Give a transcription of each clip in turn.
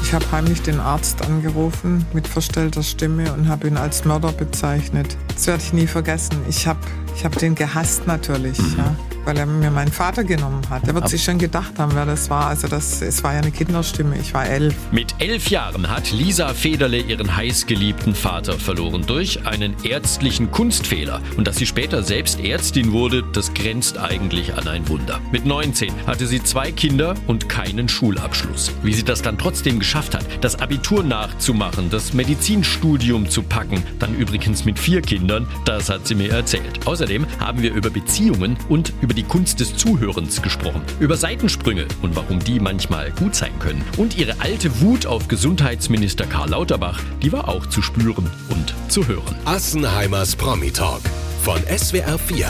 Ich habe heimlich den Arzt angerufen mit verstellter Stimme und habe ihn als Mörder bezeichnet. Das werde ich nie vergessen. Ich hab den gehasst natürlich, ja, weil er mir meinen Vater genommen hat. Er wird sich schon gedacht haben, wer das war. Also es war ja eine Kinderstimme. Ich war 11. Mit 11 Jahren hat Lisa Federle ihren heißgeliebten Vater verloren durch einen ärztlichen Kunstfehler. Und dass sie später selbst Ärztin wurde, das grenzt eigentlich an ein Wunder. Mit 19 hatte sie 2 Kinder und keinen Schulabschluss. Wie sie das dann trotzdem geschafft hat, das Abitur nachzumachen, das Medizinstudium zu packen, dann übrigens mit 4 Kindern, das hat sie mir erzählt. Außerdem haben wir über Beziehungen und über die Kunst des Zuhörens gesprochen. Über Seitensprünge und warum die manchmal gut sein können. Und ihre alte Wut auf Gesundheitsminister Karl Lauterbach, die war auch zu spüren und zu hören. Assenheimers Promi-Talk von SWR 4.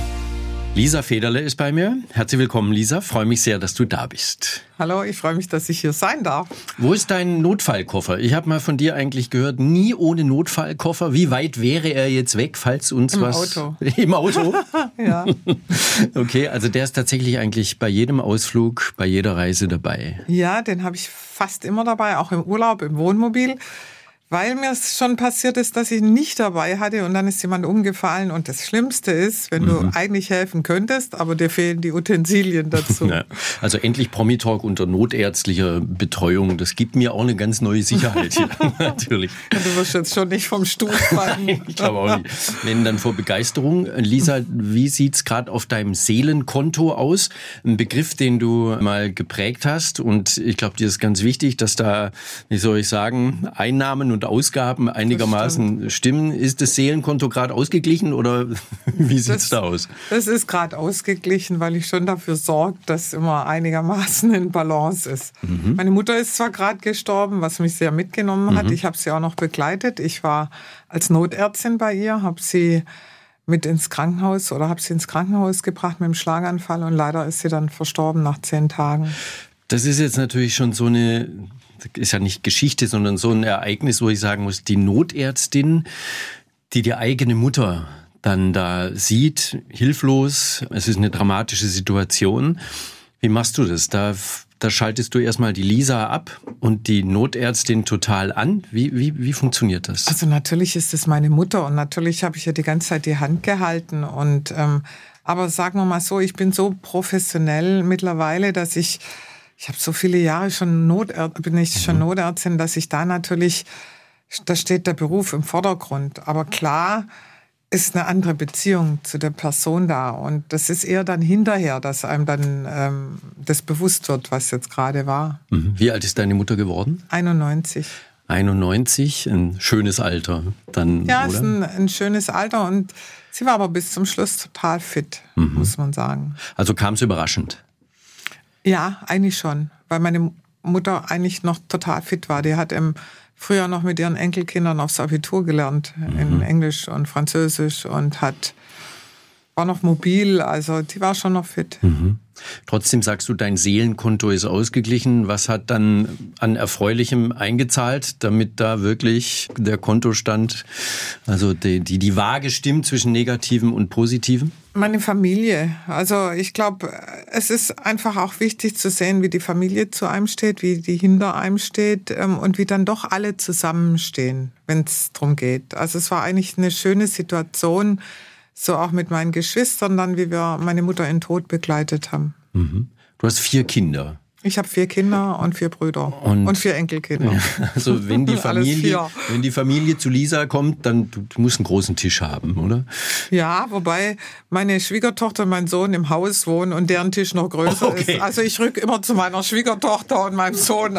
Lisa Federle ist bei mir. Herzlich willkommen, Lisa. Freue mich sehr, dass du da bist. Hallo, ich freue mich, dass ich hier sein darf. Wo ist dein Notfallkoffer? Ich habe mal von dir eigentlich gehört, nie ohne Notfallkoffer. Wie weit wäre er jetzt weg, falls uns was... Auto. Im Auto? Ja. Okay, also der ist tatsächlich eigentlich bei jedem Ausflug, bei jeder Reise dabei. Ja, den habe ich fast immer dabei, auch im Urlaub, im Wohnmobil. Weil mir es schon passiert ist, dass ich ihn nicht dabei hatte und dann ist jemand umgefallen. Und das Schlimmste ist, wenn du eigentlich helfen könntest, aber dir fehlen die Utensilien dazu. Ja, also endlich Promi-Talk unter notärztlicher Betreuung. Das gibt mir auch eine ganz neue Sicherheit hier, natürlich. Und du wirst jetzt schon nicht vom Stuhl fallen. Ich glaube auch nicht. Wenn dann vor Begeisterung. Lisa, wie sieht's gerade auf deinem Seelenkonto aus? Ein Begriff, den du mal geprägt hast. Und ich glaube, dir ist ganz wichtig, dass da, wie soll ich sagen, Einnahmen und Ausgaben einigermaßen stimmen. Ist das Seelenkonto gerade ausgeglichen oder wie sieht's da aus? Das ist gerade ausgeglichen, weil ich schon dafür sorge, dass immer einigermaßen in Balance ist. Meine Mutter ist zwar gerade gestorben, was mich sehr mitgenommen hat. Ich habe sie auch noch begleitet. Ich war als Notärztin bei ihr, habe sie ins Krankenhaus gebracht mit dem Schlaganfall und leider ist sie dann verstorben nach 10 Tagen. Das ist jetzt natürlich schon so eine... ist ja nicht Geschichte, sondern so ein Ereignis, wo ich sagen muss, die Notärztin, die eigene Mutter dann da sieht, hilflos, es ist eine dramatische Situation. Wie machst du das? Da schaltest du erstmal die Lisa ab und die Notärztin total an. Wie funktioniert das? Also natürlich ist es meine Mutter und natürlich habe ich ihr die ganze Zeit die Hand gehalten. Aber sagen wir mal so, ich bin so professionell mittlerweile, dass ich habe so viele Jahre schon Notärztin, dass ich da natürlich, da steht der Beruf im Vordergrund. Aber klar ist eine andere Beziehung zu der Person da. Und das ist eher dann hinterher, dass einem dann das bewusst wird, was jetzt gerade war. Wie alt ist deine Mutter geworden? 91. 91, ein schönes Alter dann, ja, oder? Ist ein schönes Alter und sie war aber bis zum Schluss total fit, muss man sagen. Also kam es überraschend? Ja, eigentlich schon, weil meine Mutter eigentlich noch total fit war. Die hat früher noch mit ihren Enkelkindern aufs Abitur gelernt, in Englisch und Französisch und war noch mobil, also die war schon noch fit. Trotzdem sagst du, dein Seelenkonto ist ausgeglichen. Was hat dann an Erfreulichem eingezahlt, damit da wirklich der Kontostand, also die Waage stimmt zwischen Negativem und Positivem? Meine Familie. Also ich glaube, es ist einfach auch wichtig zu sehen, wie die Familie zu einem steht, wie die hinter einem steht und wie dann doch alle zusammenstehen, wenn es darum geht. Also es war eigentlich eine schöne Situation, so auch mit meinen Geschwistern dann, wie wir meine Mutter in den Tod begleitet haben. Du hast 4 Kinder. Ich habe 4 Kinder und 4 Brüder und 4 Enkelkinder. Also wenn die Familie zu Lisa kommt, dann du musst einen großen Tisch haben, oder? Ja, wobei meine Schwiegertochter und mein Sohn im Haus wohnen und deren Tisch noch größer ist. Also ich rück immer zu meiner Schwiegertochter und meinem Sohn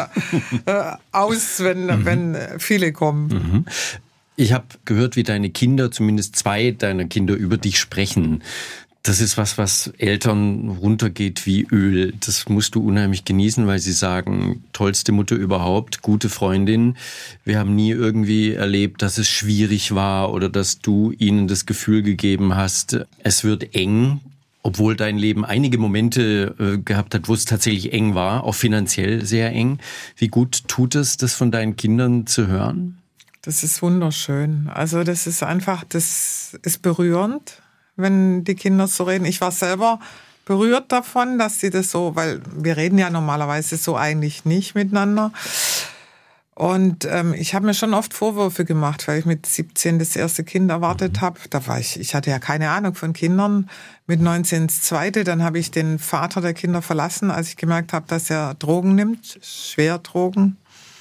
aus, wenn viele kommen. Ich habe gehört, wie deine Kinder, zumindest 2 deiner Kinder, über dich sprechen. Das ist was Eltern runtergeht wie Öl. Das musst du unheimlich genießen, weil sie sagen, tollste Mutter überhaupt, gute Freundin. Wir haben nie irgendwie erlebt, dass es schwierig war oder dass du ihnen das Gefühl gegeben hast, es wird eng. Obwohl dein Leben einige Momente gehabt hat, wo es tatsächlich eng war, auch finanziell sehr eng. Wie gut tut es, das von deinen Kindern zu hören? Das ist wunderschön. Also das ist berührend, wenn die Kinder so reden. Ich war selber berührt davon, dass sie das so, weil wir reden ja normalerweise so eigentlich nicht miteinander. Und ich habe mir schon oft Vorwürfe gemacht, weil ich mit 17 das erste Kind erwartet habe. Ich hatte ja keine Ahnung von Kindern. Mit 19 das zweite, dann habe ich den Vater der Kinder verlassen, als ich gemerkt habe, dass er Drogen nimmt, schwere Drogen.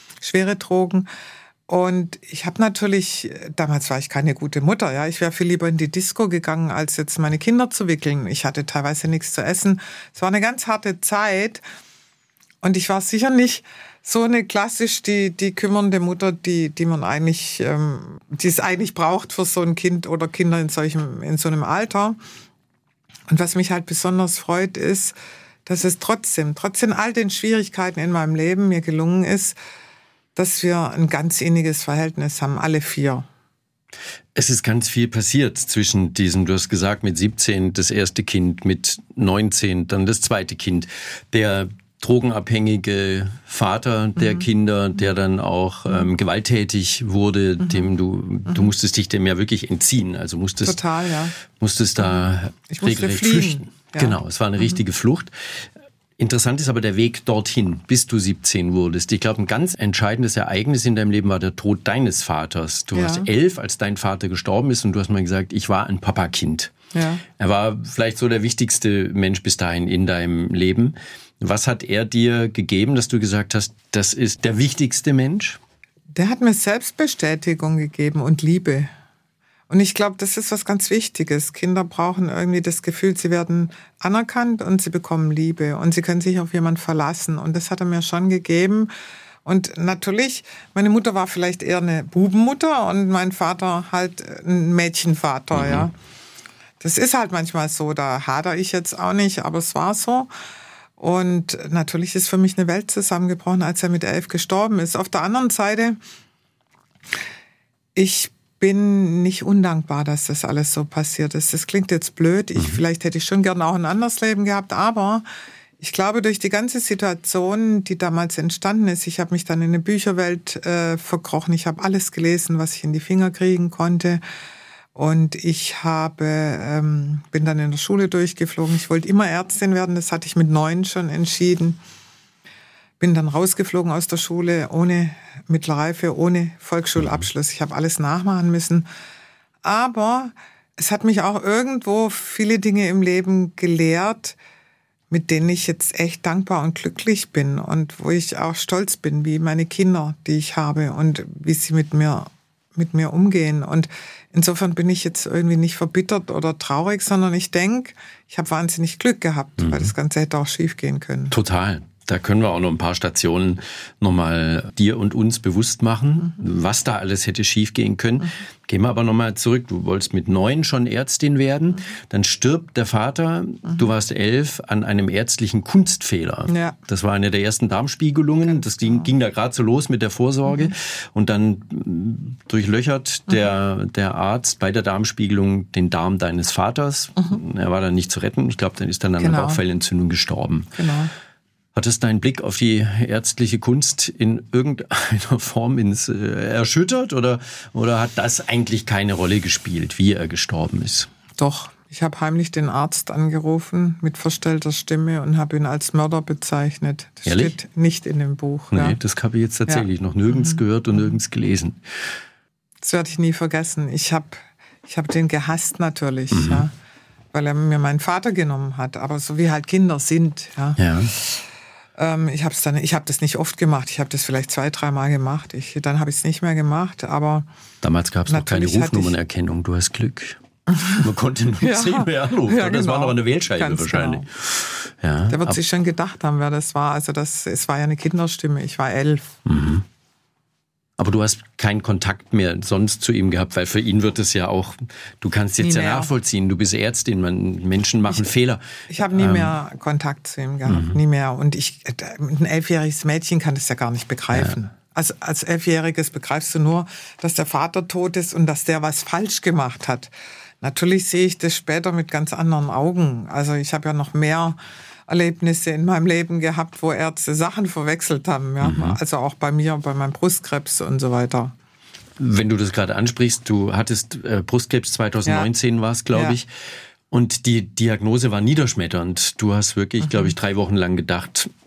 Und ich habe natürlich, damals war ich keine gute Mutter, ja. Ich wäre viel lieber in die Disco gegangen, als jetzt meine Kinder zu wickeln. Ich hatte teilweise nichts zu essen. Es war eine ganz harte Zeit. Und ich war sicher nicht so eine klassisch die kümmernde Mutter, die man eigentlich, die es eigentlich braucht für so ein Kind oder Kinder in so einem Alter. Und was mich halt besonders freut, ist, dass es trotzdem all den Schwierigkeiten in meinem Leben mir gelungen ist, dass wir ein ganz inniges Verhältnis haben, alle 4. Es ist ganz viel passiert zwischen diesen, du hast gesagt, mit 17 das erste Kind, mit 19 dann das zweite Kind. Der drogenabhängige Vater der Kinder, der dann auch gewalttätig wurde, dem du musstest dich dem ja wirklich entziehen, also musstest da regelrecht flüchten. Ja. Genau, es war eine richtige Flucht. Interessant ist aber der Weg dorthin, bis du 17 wurdest. Ich glaube, ein ganz entscheidendes Ereignis in deinem Leben war der Tod deines Vaters. Du warst 11, als dein Vater gestorben ist, und du hast mal gesagt, ich war ein Papakind. Ja. Er war vielleicht so der wichtigste Mensch bis dahin in deinem Leben. Was hat er dir gegeben, dass du gesagt hast, das ist der wichtigste Mensch? Der hat mir Selbstbestätigung gegeben und Liebe. Und ich glaube, das ist was ganz Wichtiges. Kinder brauchen irgendwie das Gefühl, sie werden anerkannt und sie bekommen Liebe und sie können sich auf jemanden verlassen. Und das hat er mir schon gegeben. Und natürlich, meine Mutter war vielleicht eher eine Bubenmutter und mein Vater halt ein Mädchenvater, ja. Das ist halt manchmal so, da hadere ich jetzt auch nicht, aber es war so. Und natürlich ist für mich eine Welt zusammengebrochen, als er mit 11 gestorben ist. Auf der anderen Seite, ich bin nicht undankbar, dass das alles so passiert ist. Das klingt jetzt blöd. Vielleicht hätte ich schon gerne auch ein anderes Leben gehabt, aber ich glaube, durch die ganze Situation, die damals entstanden ist, ich habe mich dann in eine Bücherwelt verkrochen. Ich habe alles gelesen, was ich in die Finger kriegen konnte. Und ich bin dann in der Schule durchgeflogen. Ich wollte immer Ärztin werden, das hatte ich mit 9 schon entschieden. Bin dann rausgeflogen aus der Schule, ohne Mittelreife, ohne Volksschulabschluss. Ich habe alles nachmachen müssen. Aber es hat mich auch irgendwo viele Dinge im Leben gelehrt, mit denen ich jetzt echt dankbar und glücklich bin. Und wo ich auch stolz bin, wie meine Kinder, die ich habe und wie sie mit mir umgehen. Und insofern bin ich jetzt irgendwie nicht verbittert oder traurig, sondern ich denke, ich habe wahnsinnig Glück gehabt, weil das Ganze hätte auch schief gehen können. Total. Da können wir auch noch ein paar Stationen nochmal dir und uns bewusst machen, was da alles hätte schief gehen können. Gehen wir aber nochmal zurück. Du wolltest mit 9 schon Ärztin werden. Dann stirbt der Vater. Du warst 11 an einem ärztlichen Kunstfehler. Ja. Das war eine der ersten Darmspiegelungen. Das ging da gerade so los mit der Vorsorge. Und dann durchlöchert der Arzt bei der Darmspiegelung den Darm deines Vaters. Er war dann nicht zu retten. Ich glaube, dann ist dann an einer Bauchfellentzündung gestorben. Genau. Hat es deinen Blick auf die ärztliche Kunst in irgendeiner Form erschüttert oder hat das eigentlich keine Rolle gespielt, wie er gestorben ist? Doch, ich habe heimlich den Arzt angerufen mit verstellter Stimme und habe ihn als Mörder bezeichnet. Das steht nicht in dem Buch. Nee, das habe ich jetzt tatsächlich noch nirgends gehört und nirgends gelesen. Das werde ich nie vergessen. Ich hab den gehasst natürlich, ja, weil er mir meinen Vater genommen hat. Aber so wie halt Kinder sind, ja. Ich habe das nicht oft gemacht. Ich habe das vielleicht 2-3 Mal gemacht. Dann habe ich es nicht mehr gemacht. Aber damals gab es noch keine Rufnummernerkennung. Du hast Glück. Man konnte nur 10 mehr anrufen. Ja, das war noch eine Wählscheibe ganz wahrscheinlich. Genau. Ja, der wird sich schon gedacht haben, wer das war. Also es war ja eine Kinderstimme. Ich war 11. Aber du hast keinen Kontakt mehr sonst zu ihm gehabt, weil für ihn wird es ja auch, du kannst jetzt ja nachvollziehen, du bist Ärztin, Menschen machen Fehler. Ich habe nie mehr Kontakt zu ihm gehabt, nie mehr. Und ein 11-jähriges Mädchen kann das ja gar nicht begreifen. Ja. Also als 11-jähriges begreifst du nur, dass der Vater tot ist und dass der was falsch gemacht hat. Natürlich sehe ich das später mit ganz anderen Augen. Also ich habe ja noch mehr Erlebnisse in meinem Leben gehabt, wo Ärzte Sachen verwechselt haben. Ja? Also auch bei mir, bei meinem Brustkrebs und so weiter. Wenn du das gerade ansprichst, du hattest Brustkrebs 2019 war es, glaube ich. Und die Diagnose war niederschmetternd. Du hast wirklich, glaube ich, 3 Wochen lang gedacht,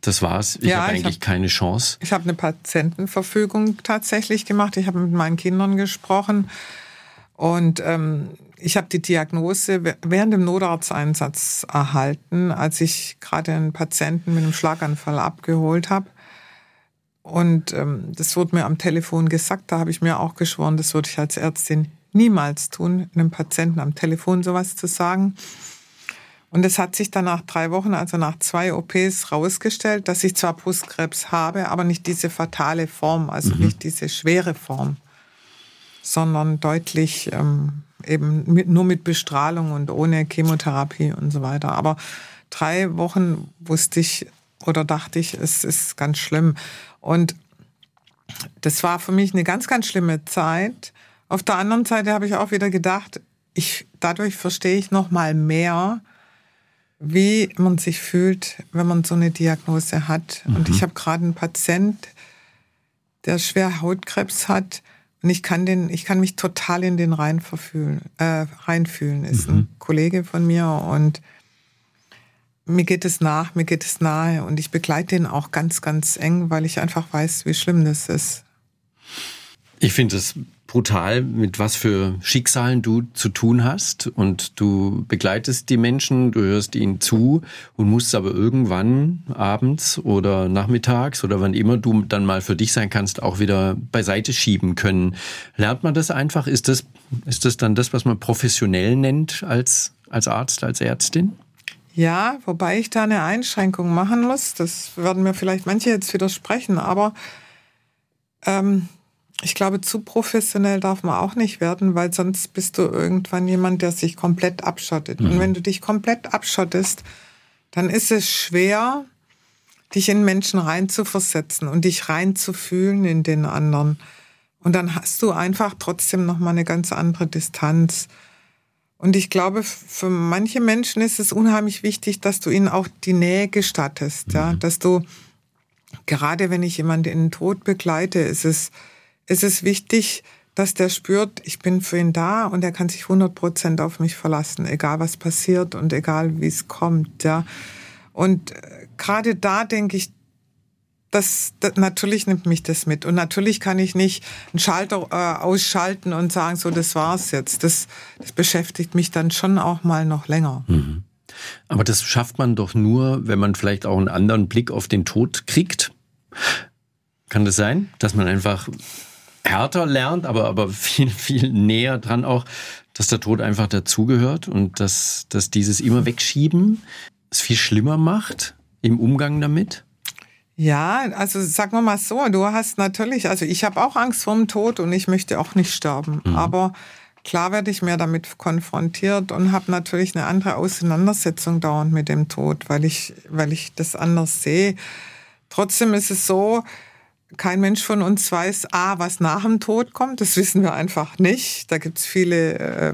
das war's. Ich habe eigentlich keine Chance. Ich habe eine Patientenverfügung tatsächlich gemacht. Ich habe mit meinen Kindern gesprochen und ich habe die Diagnose während dem Notarzteinsatz erhalten, als ich gerade einen Patienten mit einem Schlaganfall abgeholt habe. Und das wurde mir am Telefon gesagt. Da habe ich mir auch geschworen, das würde ich als Ärztin niemals tun, einem Patienten am Telefon sowas zu sagen. Und es hat sich dann nach 3 Wochen, also nach 2 OPs, rausgestellt, dass ich zwar Brustkrebs habe, aber nicht diese fatale Form, also nicht diese schwere Form, sondern deutlich eben nur mit Bestrahlung und ohne Chemotherapie und so weiter. Aber 3 Wochen wusste ich oder dachte ich, es ist ganz schlimm. Und das war für mich eine ganz, ganz schlimme Zeit. Auf der anderen Seite habe ich auch wieder gedacht, dadurch verstehe ich noch mal mehr, wie man sich fühlt, wenn man so eine Diagnose hat. Und ich habe gerade einen Patient, der schwer Hautkrebs hat. Und ich kann mich total in den reinfühlen. Ist ein Kollege von mir und mir geht es nahe. Und ich begleite ihn auch ganz, ganz eng, weil ich einfach weiß, wie schlimm das ist. Ich finde es brutal, mit was für Schicksalen du zu tun hast. Und du begleitest die Menschen, du hörst ihnen zu und musst aber irgendwann abends oder nachmittags oder wann immer du dann mal für dich sein kannst, auch wieder beiseite schieben können. Lernt man das einfach? Ist das dann das, was man professionell nennt als Arzt, als Ärztin? Ja, wobei ich da eine Einschränkung machen muss. Das werden mir vielleicht manche jetzt widersprechen, aber ich glaube, zu professionell darf man auch nicht werden, weil sonst bist du irgendwann jemand, der sich komplett abschottet. Und wenn du dich komplett abschottest, dann ist es schwer, dich in Menschen reinzuversetzen und dich reinzufühlen in den anderen. Und dann hast du einfach trotzdem nochmal eine ganz andere Distanz. Und ich glaube, für manche Menschen ist es unheimlich wichtig, dass du ihnen auch die Nähe gestattest. Ja? Dass du, gerade wenn ich jemanden in den Tod begleite, ist es wichtig, dass der spürt, ich bin für ihn da und er kann sich 100% auf mich verlassen, egal was passiert und egal wie es kommt. Ja. Und gerade da denke ich, natürlich nimmt mich das mit. Und natürlich kann ich nicht einen Schalter ausschalten und sagen, so, das war's jetzt. Das beschäftigt mich dann schon auch mal noch länger. Aber das schafft man doch nur, wenn man vielleicht auch einen anderen Blick auf den Tod kriegt. Kann das sein, dass man einfach härter lernt, aber viel, viel näher dran auch, dass der Tod einfach dazugehört und dass dieses immer Wegschieben es viel schlimmer macht im Umgang damit? Ja, also sagen wir mal so, du hast natürlich, also ich habe auch Angst vor dem Tod und ich möchte auch nicht sterben, aber klar werde ich mehr damit konfrontiert und habe natürlich eine andere Auseinandersetzung dauernd mit dem Tod, weil ich das anders sehe. Trotzdem ist es so, kein Mensch von uns weiß, was nach dem Tod kommt. Das wissen wir einfach nicht. Da gibt es viele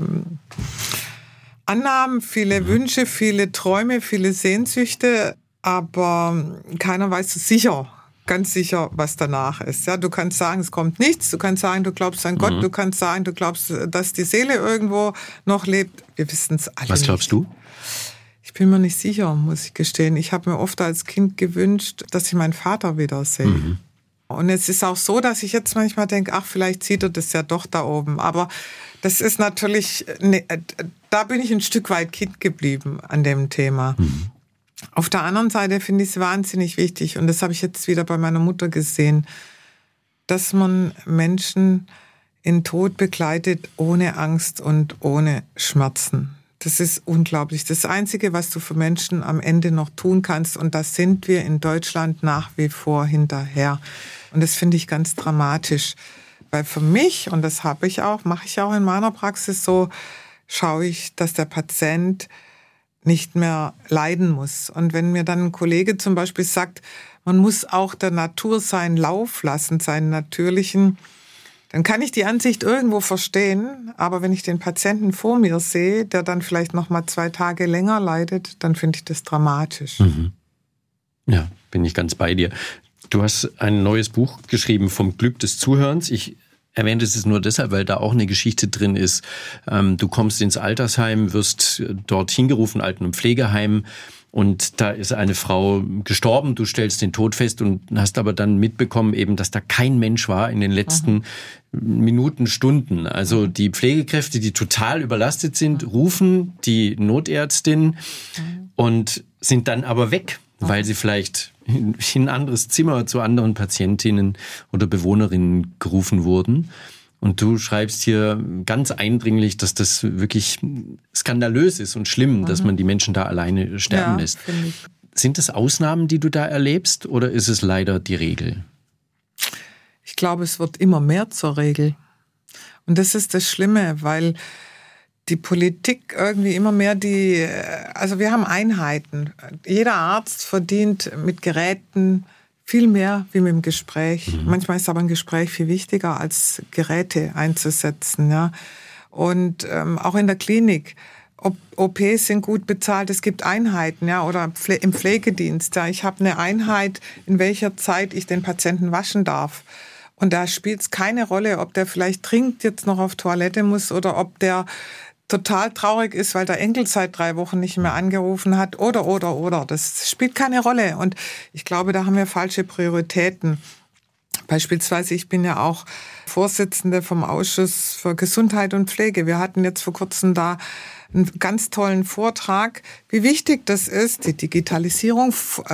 Annahmen, viele Wünsche, viele Träume, viele Sehnsüchte. Aber keiner weiß so sicher, ganz sicher, was danach ist. Ja, du kannst sagen, es kommt nichts. Du kannst sagen, du glaubst an Gott. Du kannst sagen, du glaubst, dass die Seele irgendwo noch lebt. Wir wissen es alle nicht. Was glaubst du? Ich bin mir nicht sicher, muss ich gestehen. Ich habe mir oft als Kind gewünscht, dass ich meinen Vater wiedersehe. Und es ist auch so, dass ich jetzt manchmal denke, vielleicht sieht er das ja doch da oben. Aber das ist natürlich, da bin ich ein Stück weit Kind geblieben an dem Thema. Auf der anderen Seite finde ich es wahnsinnig wichtig, und das habe ich jetzt wieder bei meiner Mutter gesehen, dass man Menschen in Tod begleitet ohne Angst und ohne Schmerzen. Das ist unglaublich. Das Einzige, was du für Menschen am Ende noch tun kannst, und da sind wir in Deutschland nach wie vor hinterher. Und das finde ich ganz dramatisch. Weil für mich, und das mache ich auch in meiner Praxis so, schaue ich, dass der Patient nicht mehr leiden muss. Und wenn mir dann ein Kollege zum Beispiel sagt, man muss auch der Natur seinen Lauf lassen, seinen natürlichen, dann kann ich die Ansicht irgendwo verstehen. Aber wenn ich den Patienten vor mir sehe, der dann vielleicht noch mal 2 Tage länger leidet, dann finde ich das dramatisch. Ja, bin ich ganz bei dir. Du hast ein neues Buch geschrieben, vom Glück des Zuhörens. Ich erwähne es nur deshalb, weil da auch eine Geschichte drin ist. Du kommst ins Altersheim, wirst dort hingerufen, Alten- und Pflegeheim. Und da ist eine Frau gestorben, du stellst den Tod fest und hast aber dann mitbekommen eben, dass da kein Mensch war in den letzten Minuten, Stunden. Also die Pflegekräfte, die total überlastet sind, rufen die Notärztin und sind dann aber weg, weil sie vielleicht in ein anderes Zimmer zu anderen Patientinnen oder Bewohnerinnen gerufen wurden. Und du schreibst hier ganz eindringlich, dass das wirklich skandalös ist und schlimm, dass man die Menschen da alleine sterben lässt. Sind das Ausnahmen, die du da erlebst, oder ist es leider die Regel? Ich glaube, es wird immer mehr zur Regel. Und das ist das Schlimme, weil die Politik irgendwie immer mehr also wir haben Einheiten. Jeder Arzt verdient mit Geräten viel mehr wie mit dem Gespräch. Manchmal ist aber ein Gespräch viel wichtiger, als Geräte einzusetzen. Ja. Und auch in der Klinik. OPs sind gut bezahlt, es gibt Einheiten, ja, oder im Pflegedienst. Ja. Ich habe eine Einheit, in welcher Zeit ich den Patienten waschen darf. Und da spielt es keine Rolle, ob der vielleicht dringend jetzt noch auf Toilette muss oder ob der total traurig ist, weil der Enkel seit 3 Wochen nicht mehr angerufen hat oder. Das spielt keine Rolle. Und ich glaube, da haben wir falsche Prioritäten. Beispielsweise, ich bin ja auch Vorsitzende vom Ausschuss für Gesundheit und Pflege. Wir hatten jetzt vor kurzem da einen ganz tollen Vortrag, wie wichtig das ist, die Digitalisierung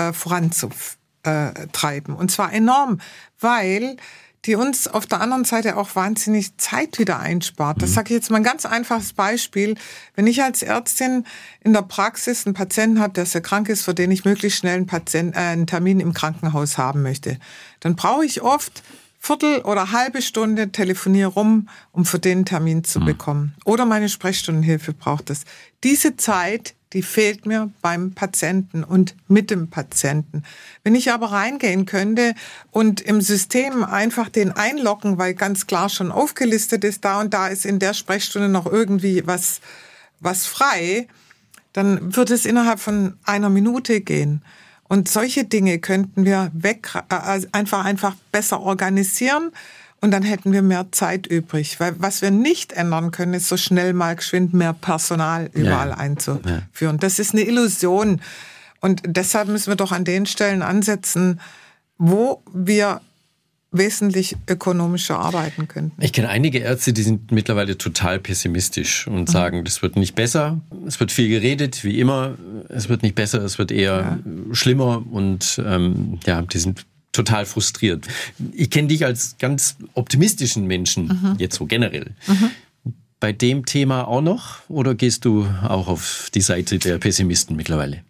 voranzutreiben. Und zwar enorm, weil die uns auf der anderen Seite auch wahnsinnig Zeit wieder einspart. Das sage ich jetzt mal ein ganz einfaches Beispiel. Wenn ich als Ärztin in der Praxis einen Patienten habe, der sehr krank ist, für den ich möglichst schnell einen Termin im Krankenhaus haben möchte, dann brauche ich oft Viertel oder halbe Stunde, telefoniere rum, um für den Termin zu bekommen. Oder meine Sprechstundenhilfe braucht es. Diese Zeit, die fehlt mir beim Patienten und mit dem Patienten. Wenn ich aber reingehen könnte und im System einfach den einloggen, weil ganz klar schon aufgelistet ist, da und da ist in der Sprechstunde noch irgendwie was frei, dann wird es innerhalb von 1 Minute gehen. Und solche Dinge könnten wir einfach besser organisieren. Und dann hätten wir mehr Zeit übrig. Weil was wir nicht ändern können, ist so schnell mal geschwind mehr Personal überall einzuführen. Das ist eine Illusion. Und deshalb müssen wir doch an den Stellen ansetzen, wo wir wesentlich ökonomischer arbeiten könnten. Ich kenne einige Ärzte, die sind mittlerweile total pessimistisch und sagen, das wird nicht besser. Es wird viel geredet, wie immer. Es wird nicht besser, es wird eher schlimmer. Und die sind total frustriert. Ich kenne dich als ganz optimistischen Menschen, jetzt so generell. Bei dem Thema auch noch? Oder gehst du auch auf die Seite der Pessimisten mittlerweile?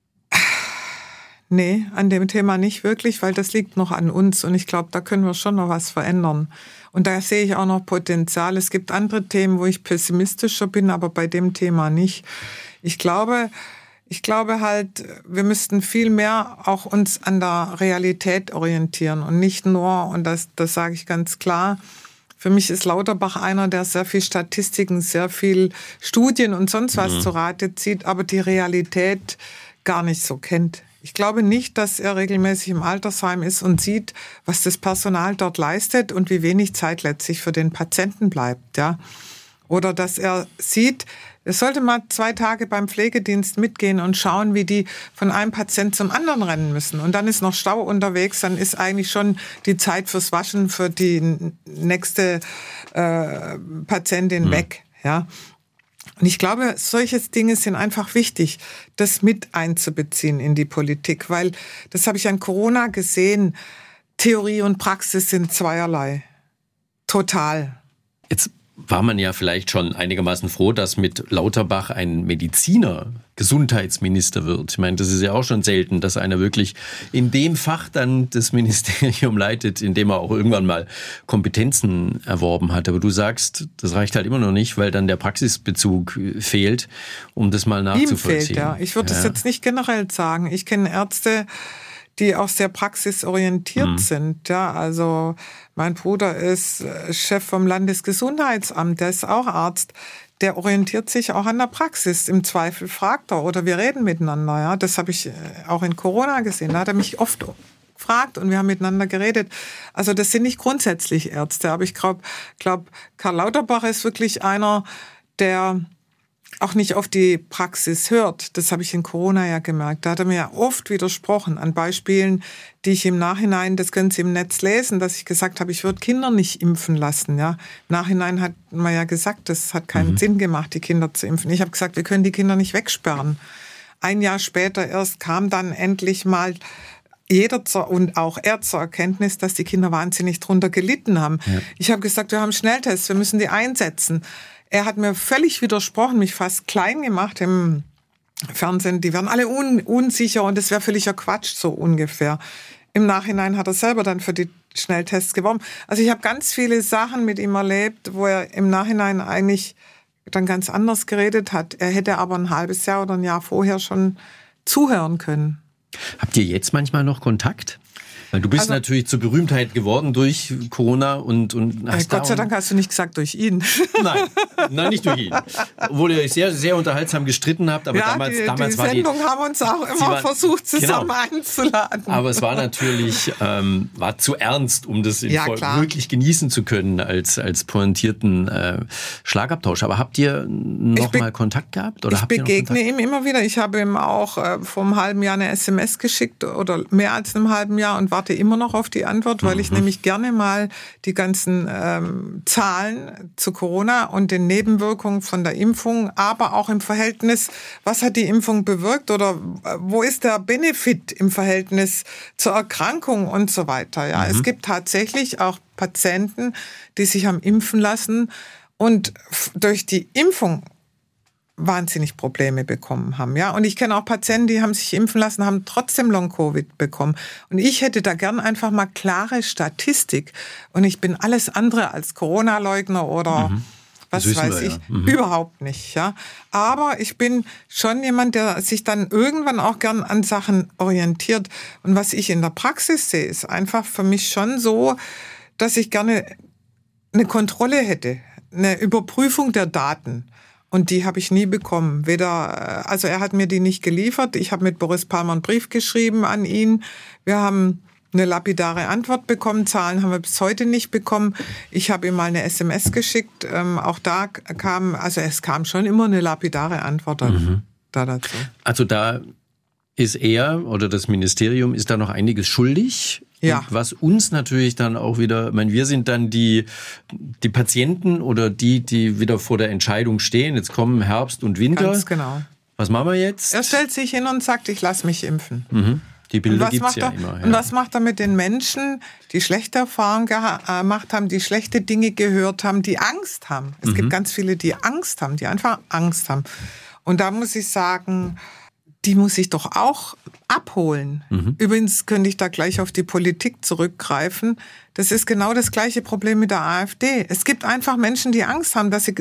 Nee, an dem Thema nicht wirklich, weil das liegt noch an uns. Und ich glaube, da können wir schon noch was verändern. Und da sehe ich auch noch Potenzial. Es gibt andere Themen, wo ich pessimistischer bin, aber bei dem Thema nicht. Ich glaube halt, wir müssten viel mehr auch uns an der Realität orientieren und nicht nur, und das sage ich ganz klar, für mich ist Lauterbach einer, der sehr viel Statistiken, sehr viel Studien und sonst was zu Rate zieht, aber die Realität gar nicht so kennt. Ich glaube nicht, dass er regelmäßig im Altersheim ist und sieht, was das Personal dort leistet und wie wenig Zeit letztlich für den Patienten bleibt, ja. Oder dass er sieht, er sollte mal 2 Tage beim Pflegedienst mitgehen und schauen, wie die von einem Patient zum anderen rennen müssen. Und dann ist noch Stau unterwegs, dann ist eigentlich schon die Zeit fürs Waschen für die nächste Patientin weg. Ja. Und ich glaube, solche Dinge sind einfach wichtig, das mit einzubeziehen in die Politik. Weil, das habe ich an Corona gesehen, Theorie und Praxis sind zweierlei. Total. Jetzt war man ja vielleicht schon einigermaßen froh, dass mit Lauterbach ein Mediziner Gesundheitsminister wird. Ich meine, das ist ja auch schon selten, dass einer wirklich in dem Fach dann das Ministerium leitet, in dem er auch irgendwann mal Kompetenzen erworben hat. Aber du sagst, das reicht halt immer noch nicht, weil dann der Praxisbezug fehlt, um das mal nachzuvollziehen. Ihm fehlt, ja. Ich würde das jetzt nicht generell sagen. Ich kenne Ärzte, die auch sehr praxisorientiert sind. Ja, also mein Bruder ist Chef vom Landesgesundheitsamt, der ist auch Arzt. Der orientiert sich auch an der Praxis. Im Zweifel fragt er oder wir reden miteinander. Ja, das habe ich auch in Corona gesehen. Da hat er mich oft gefragt und wir haben miteinander geredet. Also das sind nicht grundsätzlich Ärzte, aber ich glaube, Karl Lauterbach ist wirklich einer, der auch nicht auf die Praxis hört. Das habe ich in Corona ja gemerkt. Da hat er mir ja oft widersprochen an Beispielen, die ich im Nachhinein, das können Sie im Netz lesen, dass ich gesagt habe, ich würde Kinder nicht impfen lassen. Ja. Im Nachhinein hat man ja gesagt, das hat keinen Sinn gemacht, die Kinder zu impfen. Ich habe gesagt, wir können die Kinder nicht wegsperren. Ein Jahr später erst kam dann endlich mal jeder und auch er zur Erkenntnis, dass die Kinder wahnsinnig drunter gelitten haben. Ja. Ich habe gesagt, wir haben Schnelltests, wir müssen die einsetzen. Er hat mir völlig widersprochen, mich fast klein gemacht im Fernsehen. Die werden alle unsicher und das wäre völliger Quatsch, so ungefähr. Im Nachhinein hat er selber dann für die Schnelltests geworben. Also ich habe ganz viele Sachen mit ihm erlebt, wo er im Nachhinein eigentlich dann ganz anders geredet hat. Er hätte aber ein halbes Jahr oder ein Jahr vorher schon zuhören können. Habt ihr jetzt manchmal noch Kontakt? Weil du bist natürlich zur Berühmtheit geworden durch Corona und hast Gott sei Dank hast du nicht gesagt durch ihn. Nein, nicht durch ihn. Obwohl ihr euch sehr, sehr unterhaltsam gestritten habt. Aber ja, damals die war Sendung haben uns auch immer versucht zusammen einzuladen. Aber es war natürlich war zu ernst, um das wirklich genießen zu können als pointierten Schlagabtausch. Aber habt ihr noch mal Kontakt gehabt? Oder ich begegne ihm immer wieder. Ich habe ihm auch vor einem halben Jahr eine SMS geschickt oder mehr als einem halben Jahr und warte immer noch auf die Antwort, weil ich nämlich gerne mal die ganzen Zahlen zu Corona und den Nebenwirkungen von der Impfung, aber auch im Verhältnis, was hat die Impfung bewirkt oder wo ist der Benefit im Verhältnis zur Erkrankung und so weiter. Ja, es gibt tatsächlich auch Patienten, die sich haben impfen lassen und durch die Impfung wahnsinnig Probleme bekommen haben. Ja? Und ich kenne auch Patienten, die haben sich impfen lassen, haben trotzdem Long-Covid bekommen. Und ich hätte da gern einfach mal klare Statistik. Und ich bin alles andere als Corona-Leugner oder was weiß ich, überhaupt nicht. Ja? Aber ich bin schon jemand, der sich dann irgendwann auch gern an Sachen orientiert. Und was ich in der Praxis sehe, ist einfach für mich schon so, dass ich gerne eine Kontrolle hätte, eine Überprüfung der Daten. Und die habe ich nie bekommen. Also er hat mir die nicht geliefert. Ich habe mit Boris Palmer einen Brief geschrieben an ihn. Wir haben eine lapidare Antwort bekommen. Zahlen haben wir bis heute nicht bekommen. Ich habe ihm mal eine SMS geschickt. Auch da es kam schon immer eine lapidare Antwort da dazu. Also da ist er oder das Ministerium ist da noch einiges schuldig. Ja. Und was uns natürlich dann auch wieder, ich meine, wir sind dann die Patienten oder die wieder vor der Entscheidung stehen. Jetzt kommen Herbst und Winter. Ganz genau. Was machen wir jetzt? Er stellt sich hin und sagt, ich lasse mich impfen. Die Bilder gibt's ja immer. Ja. Und was macht er mit den Menschen, die schlechte Erfahrungen gemacht haben, die schlechte Dinge gehört haben, die Angst haben? Es gibt ganz viele, die Angst haben, die einfach Angst haben. Und da muss ich sagen, die muss ich doch auch abholen. Übrigens könnte ich da gleich auf die Politik zurückgreifen. Das ist genau das gleiche Problem mit der AfD. Es gibt einfach Menschen, die Angst haben, dass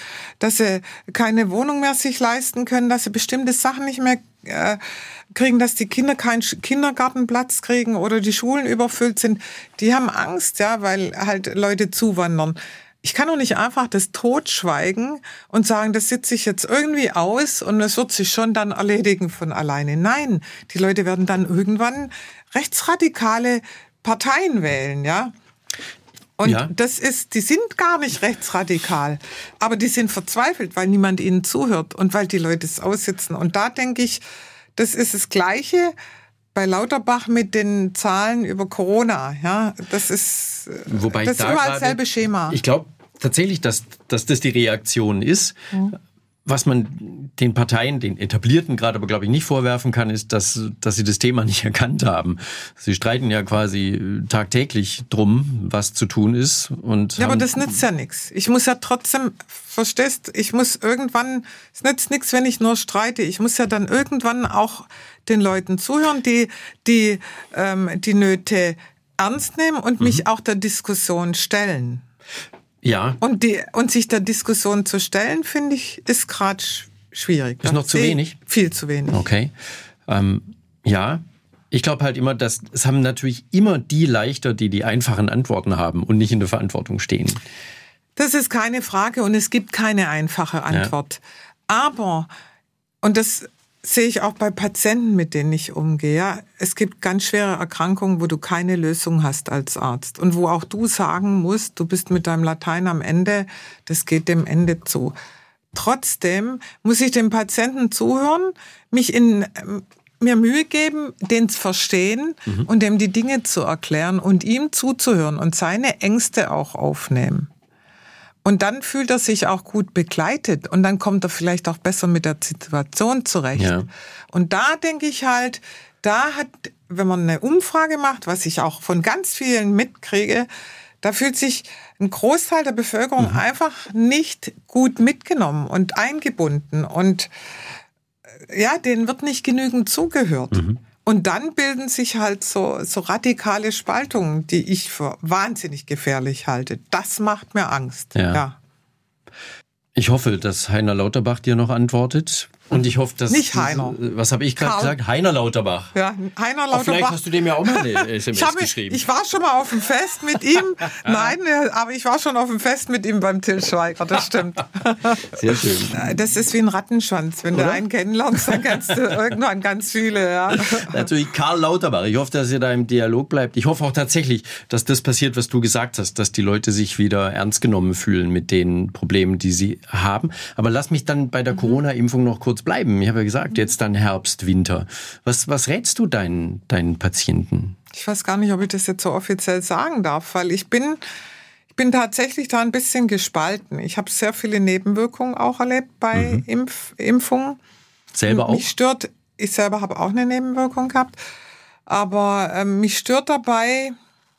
sie keine Wohnung mehr sich leisten können, dass sie bestimmte Sachen nicht mehr kriegen, dass die Kinder keinen Kindergartenplatz kriegen oder die Schulen überfüllt sind. Die haben Angst, ja, weil halt Leute zuwandern. Ich kann doch nicht einfach das totschweigen und sagen, das sitze ich jetzt irgendwie aus und es wird sich schon dann erledigen von alleine. Nein, die Leute werden dann irgendwann rechtsradikale Parteien wählen, ja. Und die sind gar nicht rechtsradikal, aber die sind verzweifelt, weil niemand ihnen zuhört und weil die Leute es aussitzen. Und da denke ich, das ist das Gleiche bei Lauterbach mit den Zahlen über Corona, ja, das ist überall dasselbe Schema. Ich glaube tatsächlich, dass das die Reaktion ist. Was man den Parteien, den Etablierten gerade aber, glaube ich, nicht vorwerfen kann, ist, dass sie das Thema nicht erkannt haben. Sie streiten ja quasi tagtäglich drum, was zu tun ist. Ja, aber das nützt ja nichts. Ich muss ja trotzdem, verstehst, es nützt nichts, wenn ich nur streite. Ich muss ja dann irgendwann auch den Leuten zuhören, die Nöte ernst nehmen und mich auch der Diskussion stellen. Ja. Und sich der Diskussion zu stellen, finde ich, ist gerade schwierig. Ist noch zu wenig? Viel zu wenig. Okay. Ja. Ich glaube halt immer, dass es haben natürlich immer die leichter, die einfachen Antworten haben und nicht in der Verantwortung stehen. Das ist keine Frage und es gibt keine einfache Antwort. Ja. Aber, und das sehe ich auch bei Patienten, mit denen ich umgehe. Ja, es gibt ganz schwere Erkrankungen, wo du keine Lösung hast als Arzt und wo auch du sagen musst, du bist mit deinem Latein am Ende, das geht dem Ende zu. Trotzdem muss ich dem Patienten zuhören, mir Mühe geben, den zu verstehen und dem die Dinge zu erklären und ihm zuzuhören und seine Ängste auch aufnehmen. Und dann fühlt er sich auch gut begleitet und dann kommt er vielleicht auch besser mit der Situation zurecht. Ja. Und da denke ich halt, wenn man eine Umfrage macht, was ich auch von ganz vielen mitkriege, da fühlt sich ein Großteil der Bevölkerung einfach nicht gut mitgenommen und eingebunden und ja, denen wird nicht genügend zugehört. Und dann bilden sich halt so radikale Spaltungen, die ich für wahnsinnig gefährlich halte. Das macht mir Angst. Ja. Ich hoffe, dass Heiner Lauterbach dir noch antwortet. Und ich hoffe, dass... Nicht Heiner. Was habe ich gerade gesagt? Heiner Lauterbach. Ja, Heiner Lauterbach. Vielleicht hast du dem ja auch mal eine SMS geschrieben. Ich war schon mal auf dem Fest mit ihm. Nein, aber ich war schon auf dem Fest mit ihm beim Till Schweiger, das stimmt. Sehr schön. Das ist wie ein Rattenschwanz. Wenn du einen kennenlernst, dann kennst du irgendwann ganz viele. Ja. Natürlich Karl Lauterbach. Ich hoffe, dass ihr da im Dialog bleibt. Ich hoffe auch tatsächlich, dass das passiert, was du gesagt hast, dass die Leute sich wieder ernst genommen fühlen mit den Problemen, die sie haben. Aber lass mich dann bei der Corona-Impfung noch kurz bleiben. Ich habe ja gesagt, jetzt dann Herbst, Winter. Was rätst du deinen Patienten? Ich weiß gar nicht, ob ich das jetzt so offiziell sagen darf, weil ich bin tatsächlich da ein bisschen gespalten. Ich habe sehr viele Nebenwirkungen auch erlebt bei Impfungen. Selber auch? Mich stört, ich selber habe auch eine Nebenwirkung gehabt, aber mich stört dabei,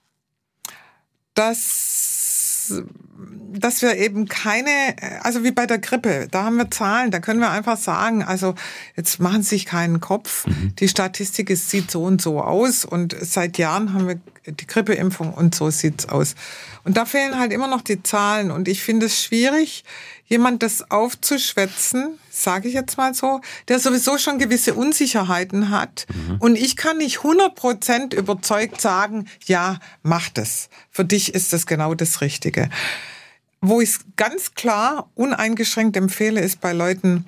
dass wir eben also wie bei der Grippe, da haben wir Zahlen, da können wir einfach sagen, also jetzt machen Sie sich keinen Kopf, die Statistik sieht so und so aus und seit Jahren haben wir die Grippeimpfung und so sieht's aus. Und da fehlen halt immer noch die Zahlen und ich finde es schwierig, jemand das aufzuschwätzen, sage ich jetzt mal so, der sowieso schon gewisse Unsicherheiten hat. Und ich kann nicht 100% überzeugt sagen, ja, mach das. Für dich ist das genau das Richtige. Wo ich es ganz klar uneingeschränkt empfehle, ist bei Leuten,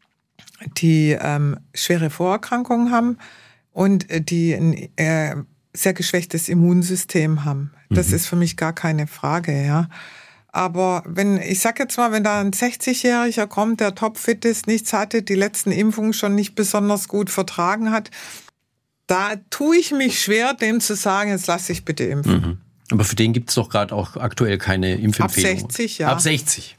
die schwere Vorerkrankungen haben und die ein sehr geschwächtes Immunsystem haben. Das ist für mich gar keine Frage, ja. Aber ich sag jetzt mal, wenn da ein 60-Jähriger kommt, der topfit ist, nichts hatte, die letzten Impfungen schon nicht besonders gut vertragen hat, da tue ich mich schwer, dem zu sagen, jetzt lass dich bitte impfen. Aber für den gibt es doch gerade auch aktuell keine Impfempfehlung. Ab 60, ja. Ab 60?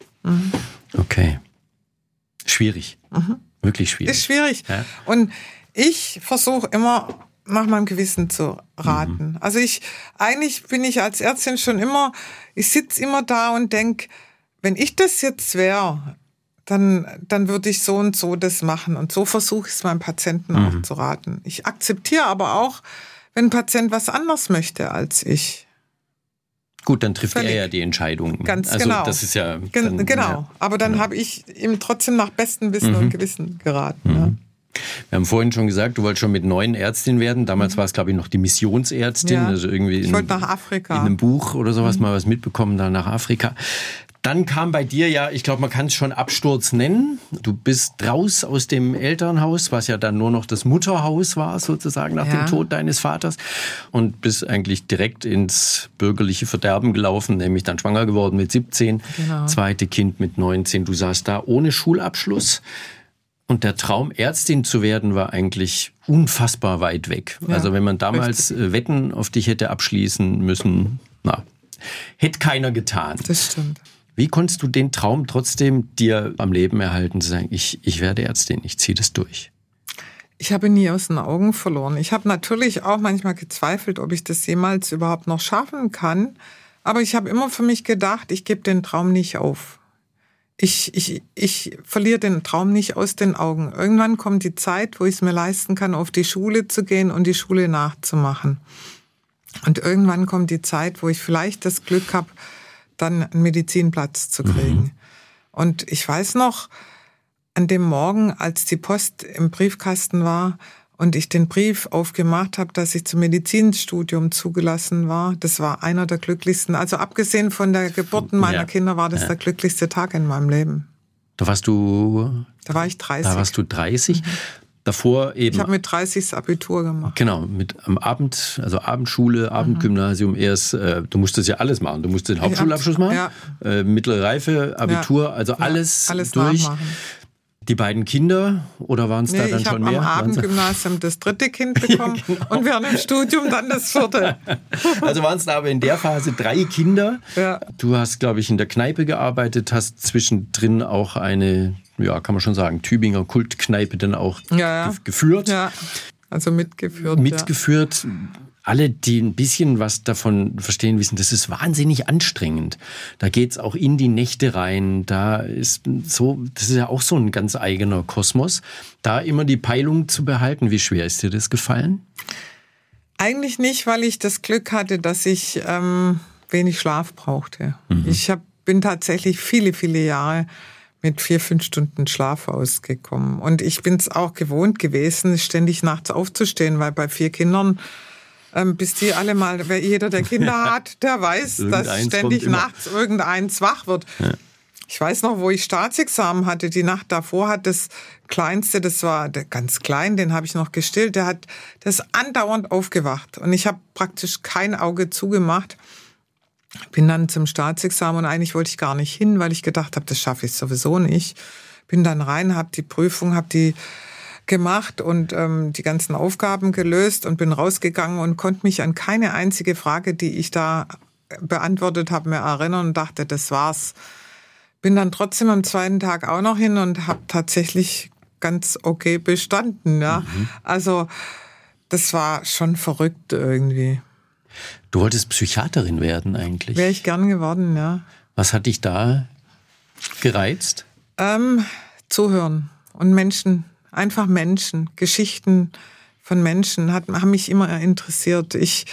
Okay. Schwierig. Wirklich schwierig. Ist schwierig. Ja. Und ich versuche immer, nach meinem Gewissen zu raten. Also eigentlich bin ich als Ärztin schon immer, ich sitze immer da und denke, wenn ich das jetzt wäre, dann würde ich so und so das machen. Und so versuche ich es meinem Patienten auch zu raten. Ich akzeptiere aber auch, wenn ein Patient was anderes möchte als ich. Gut, dann trifft er ja die Entscheidung. Ganz also, genau. Das ist ja... Genau, ja. Aber dann habe ich ihm trotzdem nach bestem Wissen und Gewissen geraten. Ja. Wir haben vorhin schon gesagt, du wolltest schon mit 9 Ärztin werden. Damals war es, glaube ich, noch die Missionsärztin. Ja. Also irgendwie ich wollte nach Afrika. In einem Buch oder sowas mal was mitbekommen, dann nach Afrika. Dann kam bei dir ja, ich glaube, man kann es schon Absturz nennen. Du bist raus aus dem Elternhaus, was ja dann nur noch das Mutterhaus war, sozusagen, nach dem Tod deines Vaters. Und bist eigentlich direkt ins bürgerliche Verderben gelaufen, nämlich dann schwanger geworden mit 17, zweite Kind mit 19. Du saßt da ohne Schulabschluss. Und der Traum, Ärztin zu werden, war eigentlich unfassbar weit weg. Ja, also wenn man damals Wetten auf dich hätte abschließen müssen, hätte keiner getan. Das stimmt. Wie konntest du den Traum trotzdem dir am Leben erhalten, zu sagen, ich werde Ärztin, ich ziehe das durch? Ich habe ihn nie aus den Augen verloren. Ich habe natürlich auch manchmal gezweifelt, ob ich das jemals überhaupt noch schaffen kann. Aber ich habe immer für mich gedacht, ich gebe den Traum nicht auf. Ich verliere den Traum nicht aus den Augen. Irgendwann kommt die Zeit, wo ich es mir leisten kann, auf die Schule zu gehen und die Schule nachzumachen. Und irgendwann kommt die Zeit, wo ich vielleicht das Glück habe, dann einen Medizinplatz zu kriegen. Und ich weiß noch, an dem Morgen, als die Post im Briefkasten war und ich den Brief aufgemacht habe, dass ich zum Medizinstudium zugelassen war, das war einer der glücklichsten. Also abgesehen von der Geburt meiner Kinder war das der glücklichste Tag in meinem Leben. Da war ich 30. Da warst du 30. davor eben... Ich habe mit 30 das Abitur gemacht. Genau, am Abend, also Abendschule, Abendgymnasium erst. Du musstest ja alles machen. Du musstest den Hauptschulabschluss machen, mittlere Reife, Abitur, also alles durch. Nachmachen. Die beiden Kinder, oder waren es da dann schon mehr? Ich habe am Abendgymnasium das 3. Kind bekommen und während dem Studium dann das 4. Also waren es da aber in der Phase 3 Kinder. Ja. Du hast, glaube ich, in der Kneipe gearbeitet, hast zwischendrin auch eine, ja, kann man schon sagen, Tübinger Kultkneipe dann auch geführt. Ja, also mitgeführt. Mitgeführt. Alle, die ein bisschen was davon verstehen, wissen, das ist wahnsinnig anstrengend. Da geht's auch in die Nächte rein. Das ist ja auch so ein ganz eigener Kosmos. Da immer die Peilung zu behalten, wie schwer ist dir das gefallen? Eigentlich nicht, weil ich das Glück hatte, dass ich wenig Schlaf brauchte. Ich bin tatsächlich viele, viele Jahre mit 4-5 Stunden Schlaf ausgekommen. Und ich bin es auch gewohnt gewesen, ständig nachts aufzustehen, weil bei 4 Kindern bis die alle mal, jeder, der Kinder hat, der weiß, dass ständig nachts irgendeins wach wird. Ja. Ich weiß noch, wo ich Staatsexamen hatte, die Nacht davor hat das Kleinste, das war ganz klein, den habe ich noch gestillt, der ist andauernd aufgewacht. Und ich habe praktisch kein Auge zugemacht. Bin dann zum Staatsexamen und eigentlich wollte ich gar nicht hin, weil ich gedacht habe, das schaffe ich sowieso nicht. Bin dann rein, habe die Prüfung, gemacht und die ganzen Aufgaben gelöst und bin rausgegangen und konnte mich an keine einzige Frage, die ich da beantwortet habe, mehr erinnern und dachte, das war's. Bin dann trotzdem am 2. Tag auch noch hin und habe tatsächlich ganz okay bestanden. Ja. Also das war schon verrückt irgendwie. Du wolltest Psychiaterin werden eigentlich? Wäre ich gern geworden, ja. Was hat dich da gereizt? Zuhören und Menschen. Einfach Menschen, Geschichten von Menschen haben mich immer interessiert.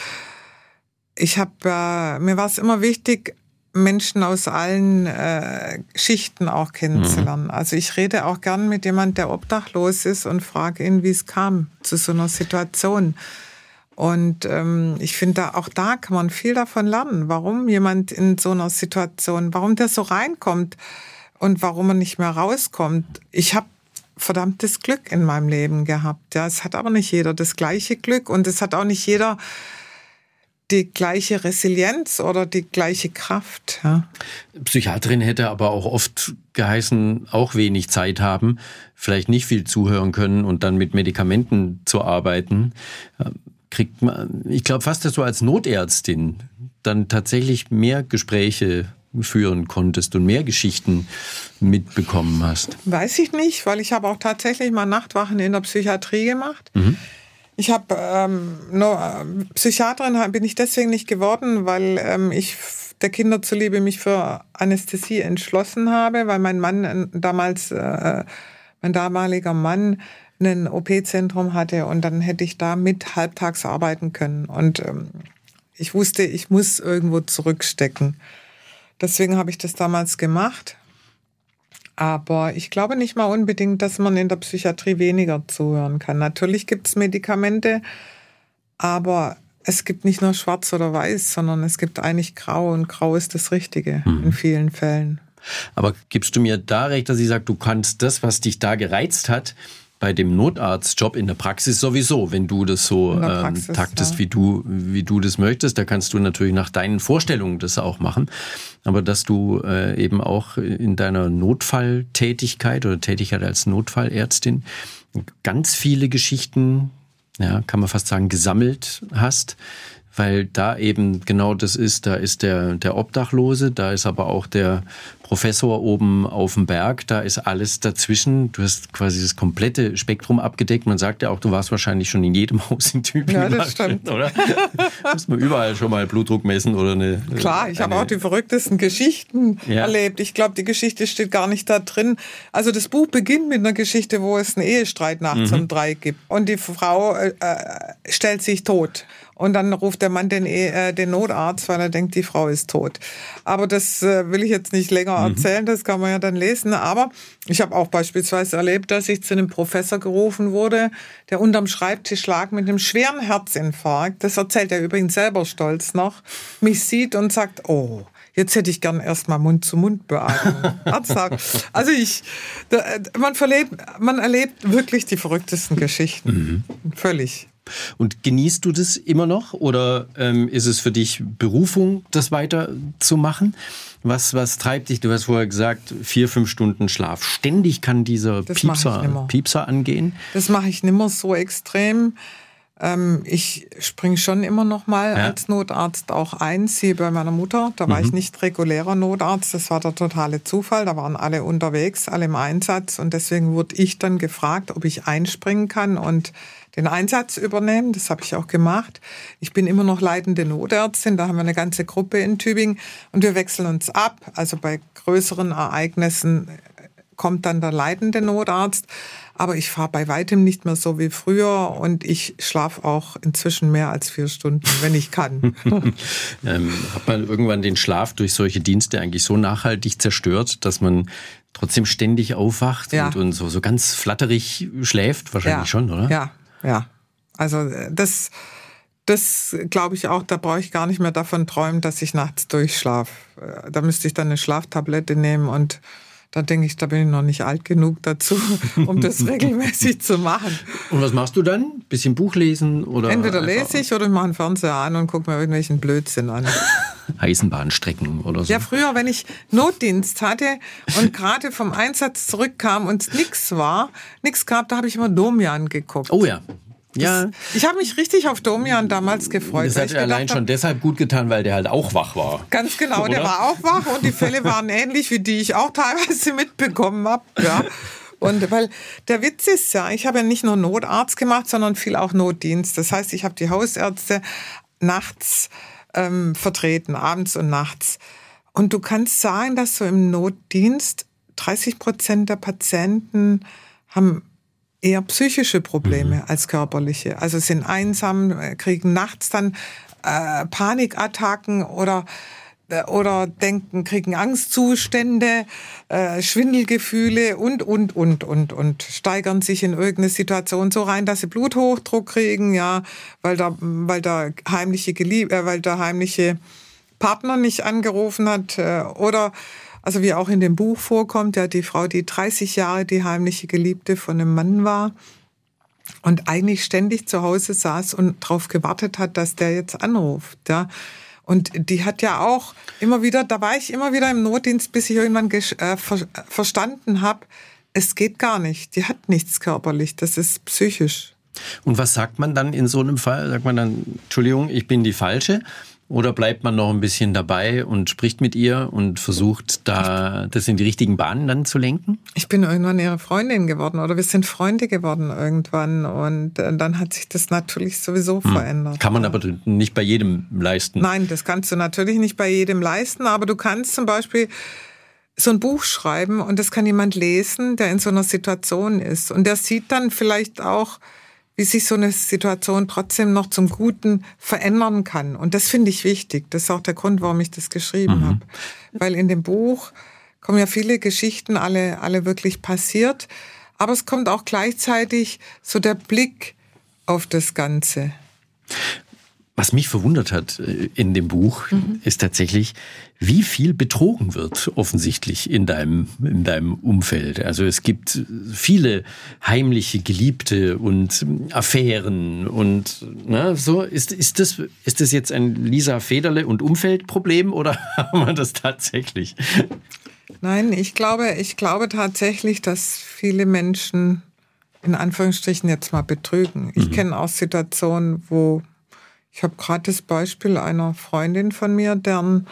Mir war es immer wichtig, Menschen aus allen Schichten auch kennenzulernen. Also ich rede auch gern mit jemandem, der obdachlos ist und frage ihn, wie es kam zu so einer Situation. Und ich finde, auch da kann man viel davon lernen, warum jemand in so einer Situation, warum der so reinkommt und warum er nicht mehr rauskommt. Ich habe verdammtes Glück in meinem Leben gehabt. Ja, es hat aber nicht jeder das gleiche Glück und es hat auch nicht jeder die gleiche Resilienz oder die gleiche Kraft. Ja. Psychiaterin hätte aber auch oft geheißen, auch wenig Zeit haben, vielleicht nicht viel zuhören können und dann mit Medikamenten zu arbeiten. Kriegt man, ich glaube fast, dass du als Notärztin dann tatsächlich mehr Gespräche führen konntest und mehr Geschichten mitbekommen hast? Weiß ich nicht, weil ich habe auch tatsächlich mal Nachtwachen in der Psychiatrie gemacht. Ich habe Psychiaterin bin ich deswegen nicht geworden, weil ich der Kinder zuliebe mich für Anästhesie entschlossen habe, weil mein Mann mein damaliger Mann ein OP-Zentrum hatte und dann hätte ich da mit halbtags arbeiten können. Und ich wusste, ich muss irgendwo zurückstecken. Deswegen habe ich das damals gemacht. Aber ich glaube nicht mal unbedingt, dass man in der Psychiatrie weniger zuhören kann. Natürlich gibt es Medikamente, aber es gibt nicht nur schwarz oder weiß, sondern es gibt eigentlich grau und grau ist das Richtige in vielen Fällen. Aber gibst du mir da recht, dass ich sage, du kannst das, was dich da gereizt hat, bei dem Notarztjob in der Praxis sowieso, wenn du das so taktest, wie du das möchtest, da kannst du natürlich nach deinen Vorstellungen das auch machen. Aber dass du eben auch in deiner Notfalltätigkeit oder Tätigkeit als Notfallärztin ganz viele Geschichten, ja, kann man fast sagen, gesammelt hast, weil da eben genau das ist, da ist der Obdachlose, da ist aber auch der Professor oben auf dem Berg, da ist alles dazwischen. Du hast quasi das komplette Spektrum abgedeckt. Man sagt ja auch, du warst wahrscheinlich schon in jedem Haus in Tübingen. Ja, das stimmt. Oder? Muss man überall schon mal Blutdruck messen oder eine... Klar, ich habe auch die verrücktesten Geschichten erlebt. Ich glaube, die Geschichte steht gar nicht da drin. Also das Buch beginnt mit einer Geschichte, wo es einen Ehestreit nachts um 3 gibt. Und die Frau stellt sich tot. Und dann ruft der Mann den Notarzt, weil er denkt, die Frau ist tot. Aber das will ich jetzt nicht länger erzählen, das kann man ja dann lesen. Aber ich habe auch beispielsweise erlebt, dass ich zu einem Professor gerufen wurde, der unterm Schreibtisch lag mit einem schweren Herzinfarkt. Das erzählt er übrigens selber stolz noch. Mich sieht und sagt, oh, jetzt hätte ich gern erstmal Mund-zu-Mund-Beatmung. Also man erlebt wirklich die verrücktesten Geschichten. Völlig. Und genießt du das immer noch oder ist es für dich Berufung, das weiterzumachen? Was treibt dich? Du hast vorher gesagt, 4-5 Stunden Schlaf. Ständig kann dieser Piepser angehen? Das mache ich nicht mehr so extrem. Ich springe schon immer noch mal als Notarzt auch ein, siehe bei meiner Mutter. Da war ich nicht regulärer Notarzt, das war der totale Zufall. Da waren alle unterwegs, alle im Einsatz. Und deswegen wurde ich dann gefragt, ob ich einspringen kann und den Einsatz übernehmen. Das habe ich auch gemacht. Ich bin immer noch leitende Notärztin. Da haben wir eine ganze Gruppe in Tübingen und wir wechseln uns ab. Also bei größeren Ereignissen kommt dann der leitende Notarzt. Aber ich fahre bei weitem nicht mehr so wie früher und ich schlafe auch inzwischen mehr als 4 Stunden, wenn ich kann. Hat man irgendwann den Schlaf durch solche Dienste eigentlich so nachhaltig zerstört, dass man trotzdem ständig aufwacht und so ganz flatterig schläft? Wahrscheinlich schon, oder? Ja. Also das glaube ich auch, da brauche ich gar nicht mehr davon träumen, dass ich nachts durchschlafe. Da müsste ich dann eine Schlaftablette nehmen und da denke ich, da bin ich noch nicht alt genug dazu, um das regelmäßig zu machen. Und was machst du dann? Bisschen Buch lesen? Oder entweder lese ich oder ich mache einen Fernseher an und gucke mir irgendwelchen Blödsinn an. Eisenbahnstrecken oder so? Ja, früher, wenn ich Notdienst hatte und gerade vom Einsatz zurückkam und es nichts gab, da habe ich immer Domian geguckt. Oh ja. Ja. Ich habe mich richtig auf Domian damals gefreut. Das hat er allein schon deshalb gut getan, weil der halt auch wach war. Ganz genau, oder? Der war auch wach und die Fälle waren ähnlich wie die ich auch teilweise mitbekommen habe. Ja. Und weil der Witz ist ja, ich habe ja nicht nur Notarzt gemacht, sondern viel auch Notdienst. Das heißt, ich habe die Hausärzte nachts vertreten, abends und nachts. Und du kannst sagen, dass so im Notdienst 30% der Patienten haben eher psychische Probleme als körperliche. Also sind einsam, kriegen nachts dann Panikattacken oder kriegen Angstzustände, Schwindelgefühle und steigern sich in irgendeine Situation so rein, dass sie Bluthochdruck kriegen, ja, weil der heimliche Partner nicht angerufen hat oder also wie auch in dem Buch vorkommt, ja, die Frau, die 30 Jahre die heimliche Geliebte von einem Mann war und eigentlich ständig zu Hause saß und darauf gewartet hat, dass der jetzt anruft, ja. Und die hat ja auch da war ich immer wieder im Notdienst, bis ich irgendwann verstanden habe, es geht gar nicht, die hat nichts körperlich, das ist psychisch. Und was sagt man dann in so einem Fall? Sagt man dann, Entschuldigung, ich bin die Falsche? Oder bleibt man noch ein bisschen dabei und spricht mit ihr und versucht, da das in die richtigen Bahnen dann zu lenken? Ich bin irgendwann ihre Freundin geworden oder wir sind Freunde geworden irgendwann und dann hat sich das natürlich sowieso verändert. Kann man aber nicht bei jedem leisten. Nein, das kannst du natürlich nicht bei jedem leisten, aber du kannst zum Beispiel so ein Buch schreiben und das kann jemand lesen, der in so einer Situation ist und der sieht dann vielleicht auch, wie sich so eine Situation trotzdem noch zum Guten verändern kann. Und das finde ich wichtig. Das ist auch der Grund, warum ich das geschrieben habe. Weil in dem Buch kommen ja viele Geschichten, alle wirklich passiert. Aber es kommt auch gleichzeitig so der Blick auf das Ganze. Was mich verwundert hat in dem Buch, ist tatsächlich, wie viel betrogen wird offensichtlich in deinem Umfeld. Also es gibt viele heimliche Geliebte und Affären und so. Ist das jetzt ein Lisa Federle und Umfeldproblem oder haben wir das tatsächlich? Nein, ich glaube tatsächlich, dass viele Menschen in Anführungsstrichen jetzt mal betrügen. Ich kenne auch Situationen, wo ich habe gerade das Beispiel einer Freundin von mir, deren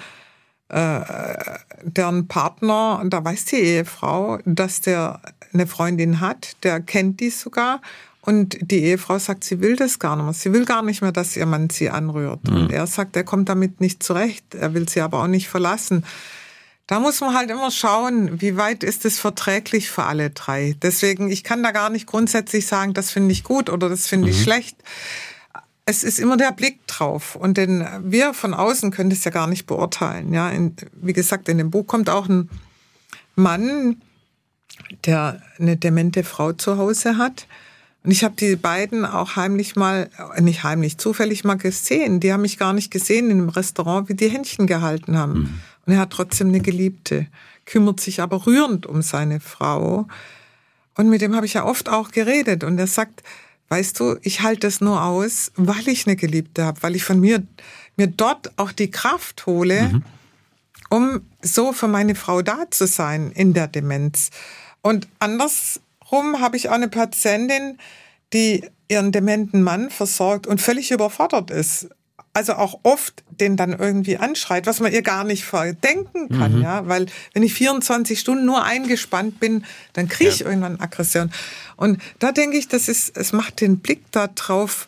Partner, da weiß die Ehefrau, dass der eine Freundin hat, der kennt die sogar. Und die Ehefrau sagt, sie will das gar nicht mehr. Sie will gar nicht mehr, dass ihr Mann sie anrührt. Und er sagt, er kommt damit nicht zurecht. Er will sie aber auch nicht verlassen. Da muss man halt immer schauen, wie weit ist es verträglich für alle drei. Deswegen, ich kann da gar nicht grundsätzlich sagen, das finde ich gut oder das finde ich schlecht. es ist immer der Blick drauf. Und denn wir von außen können das ja gar nicht beurteilen. Ja, wie gesagt, in dem Buch kommt auch ein Mann, der eine demente Frau zu Hause hat. Und ich habe die beiden auch zufällig mal gesehen. Die haben mich gar nicht gesehen in einem Restaurant, wie die Händchen gehalten haben. Mhm. Und er hat trotzdem eine Geliebte, kümmert sich aber rührend um seine Frau. Und mit dem habe ich ja oft auch geredet. Und er sagt, weißt du, ich halte das nur aus, weil ich eine Geliebte habe, weil ich von mir dort auch die Kraft hole, um so für meine Frau da zu sein in der Demenz. Und andersrum habe ich auch eine Patientin, die ihren dementen Mann versorgt und völlig überfordert ist. Also auch oft den dann irgendwie anschreit, was man ihr gar nicht verdenken kann, ja, weil wenn ich 24 Stunden nur eingespannt bin, dann kriege ich irgendwann Aggression. Und da denke ich, es macht den Blick da drauf,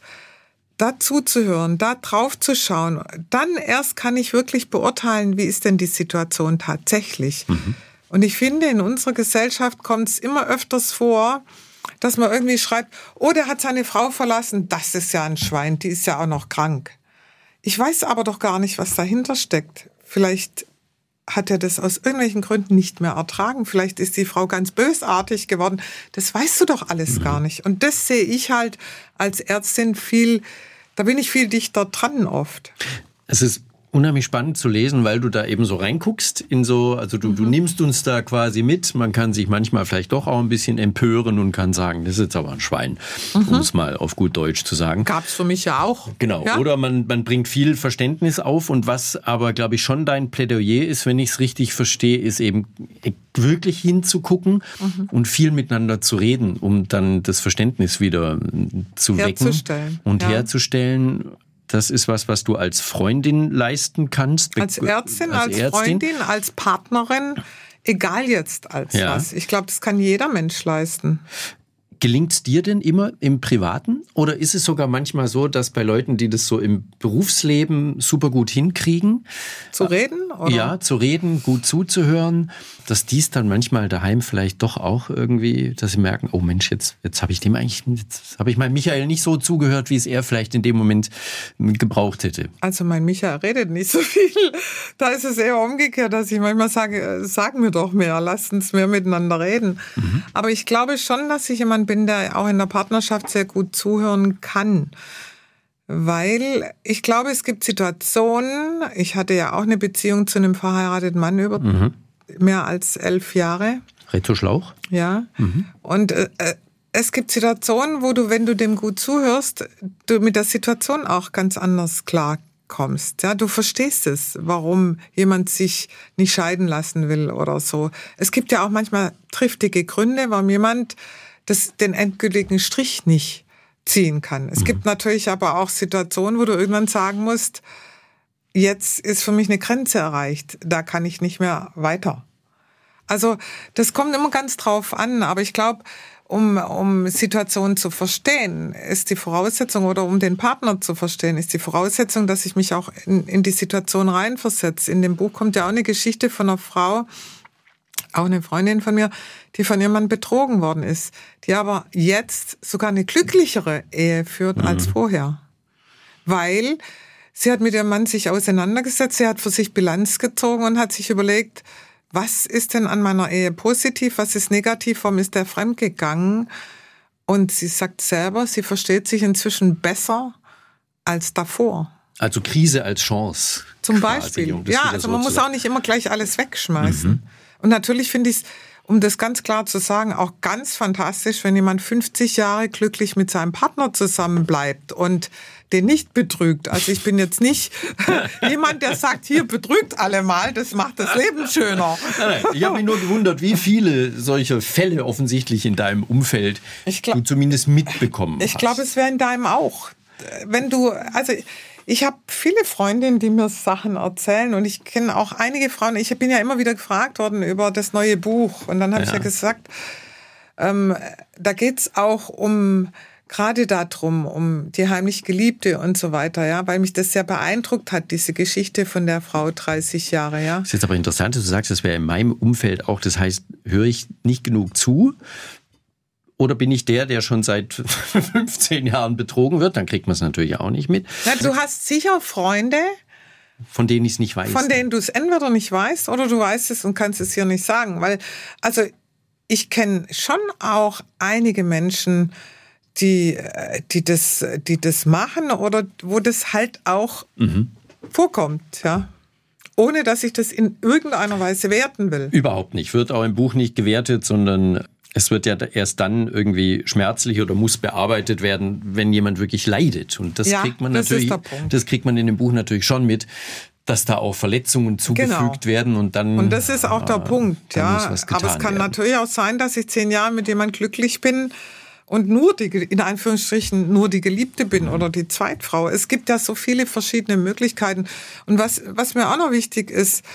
da zuzuhören, da drauf zu schauen. Dann erst kann ich wirklich beurteilen, wie ist denn die Situation tatsächlich. Und ich finde, in unserer Gesellschaft kommt es immer öfters vor, dass man irgendwie schreibt, oh, der hat seine Frau verlassen, das ist ja ein Schwein, die ist ja auch noch krank. Ich weiß aber doch gar nicht, was dahinter steckt. Vielleicht hat er das aus irgendwelchen Gründen nicht mehr ertragen. Vielleicht ist die Frau ganz bösartig geworden. Das weißt du doch alles gar nicht. Und das sehe ich halt als Ärztin da bin ich viel dichter dran oft. Es ist unheimlich spannend zu lesen, weil du da eben so reinguckst also du nimmst uns da quasi mit. Man kann sich manchmal vielleicht doch auch ein bisschen empören und kann sagen, das ist jetzt aber ein Schwein, um es mal auf gut Deutsch zu sagen. Gab's für mich ja auch. Genau. Ja? Oder man bringt viel Verständnis auf und was aber, glaube ich, schon dein Plädoyer ist, wenn ich es richtig verstehe, ist eben wirklich hinzugucken und viel miteinander zu reden, um dann das Verständnis wieder zu wecken und herzustellen. Das ist was du als Freundin leisten kannst? Als Ärztin, als Freundin, als Partnerin, egal jetzt als was. Ich glaube, das kann jeder Mensch leisten. Gelingt es dir denn immer im Privaten? Oder ist es sogar manchmal so, dass bei Leuten, die das so im Berufsleben super gut hinkriegen, zu reden? Oder? Ja, zu reden, gut zuzuhören, dass dies dann manchmal daheim vielleicht doch auch irgendwie, dass sie merken, oh Mensch, jetzt habe ich meinem Michael nicht so zugehört, wie es er vielleicht in dem Moment gebraucht hätte. Also mein Michael redet nicht so viel. Da ist es eher umgekehrt, dass ich manchmal sage, sag mir doch mehr, lasst uns mehr miteinander reden. Aber ich glaube schon, dass ich jemand bin, der auch in der Partnerschaft sehr gut zuhören kann. Weil ich glaube, es gibt Situationen, ich hatte ja auch eine Beziehung zu einem verheirateten Mann über mehr als 11 Jahre. Reto Schlauch? Ja. Und es gibt Situationen, wo du, wenn du dem gut zuhörst, du mit der Situation auch ganz anders klarkommst. Ja, du verstehst es, warum jemand sich nicht scheiden lassen will oder so. Es gibt ja auch manchmal triftige Gründe, warum jemand den endgültigen Strich nicht ziehen kann. Es gibt natürlich aber auch Situationen, wo du irgendwann sagen musst, jetzt ist für mich eine Grenze erreicht, da kann ich nicht mehr weiter. Also das kommt immer ganz drauf an, aber ich glaube, um Situationen zu verstehen, ist die Voraussetzung, oder um den Partner zu verstehen, ist die Voraussetzung, dass ich mich auch in die Situation reinversetze. In dem Buch kommt ja auch eine Geschichte von einer Frau, auch eine Freundin von mir, die von ihrem Mann betrogen worden ist, die aber jetzt sogar eine glücklichere Ehe führt als vorher. Weil sie hat mit ihrem Mann sich auseinandergesetzt, sie hat für sich Bilanz gezogen und hat sich überlegt, was ist denn an meiner Ehe positiv, was ist negativ, warum ist der fremdgegangen? Und sie sagt selber, sie versteht sich inzwischen besser als davor. Also Krise als Chance. Zum Beispiel. Ja, also man muss auch nicht immer gleich alles wegschmeißen. Und natürlich finde ich es, um das ganz klar zu sagen, auch ganz fantastisch, wenn jemand 50 Jahre glücklich mit seinem Partner zusammenbleibt und den nicht betrügt. Also ich bin jetzt nicht jemand, der sagt, hier betrügt alle mal, das macht das Leben schöner. Nein, ich habe mich nur gewundert, wie viele solche Fälle offensichtlich in deinem Umfeld du zumindest mitbekommen hast. Ich glaube, es wäre in deinem auch. Ich habe viele Freundinnen, die mir Sachen erzählen, und ich kenne auch einige Frauen. Ich bin ja immer wieder gefragt worden über das neue Buch, und dann habe ich ja gesagt, da geht's auch gerade darum, um die heimlich Geliebte und so weiter, ja, weil mich das sehr beeindruckt hat, diese Geschichte von der Frau 30 Jahre, ja. Das ist jetzt aber interessant, dass du sagst, das wäre in meinem Umfeld auch, das heißt, höre ich nicht genug zu? Oder bin ich der schon seit 15 Jahren betrogen wird? Dann kriegt man es natürlich auch nicht mit. Na, du hast sicher Freunde, von denen ich es nicht weiß. Von denen du es entweder nicht weißt oder du weißt es und kannst es hier nicht sagen. Weil, also ich kenne schon auch einige Menschen, die das machen oder wo das halt auch vorkommt, ja. Ohne dass ich das in irgendeiner Weise werten will. Überhaupt nicht. Wird auch im Buch nicht gewertet, sondern es wird ja erst dann irgendwie schmerzlich oder muss bearbeitet werden, wenn jemand wirklich leidet. Und das kriegt man natürlich, das kriegt man in dem Buch natürlich schon mit, dass da auch Verletzungen zugefügt werden und dann. Und das ist auch der Punkt, ja. Aber es kann natürlich auch sein, dass ich 10 Jahre mit jemand glücklich bin und in Anführungsstrichen nur die Geliebte bin oder die Zweitfrau. Es gibt ja so viele verschiedene Möglichkeiten. Und was mir auch noch wichtig ist,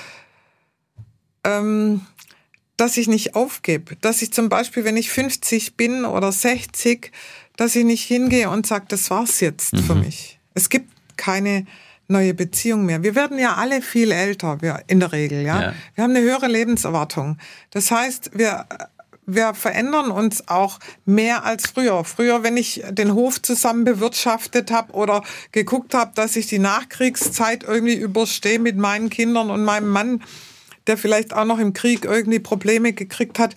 dass ich nicht aufgebe. Dass ich zum Beispiel, wenn ich 50 bin oder 60, dass ich nicht hingehe und sage, das war's jetzt für mich. Es gibt keine neue Beziehung mehr. Wir werden ja alle viel älter, in der Regel, ja. Wir haben eine höhere Lebenserwartung. Das heißt, wir verändern uns auch mehr als früher. Früher, wenn ich den Hof zusammen bewirtschaftet habe oder geguckt habe, dass ich die Nachkriegszeit irgendwie überstehe mit meinen Kindern und meinem Mann, der vielleicht auch noch im Krieg irgendwie Probleme gekriegt hat,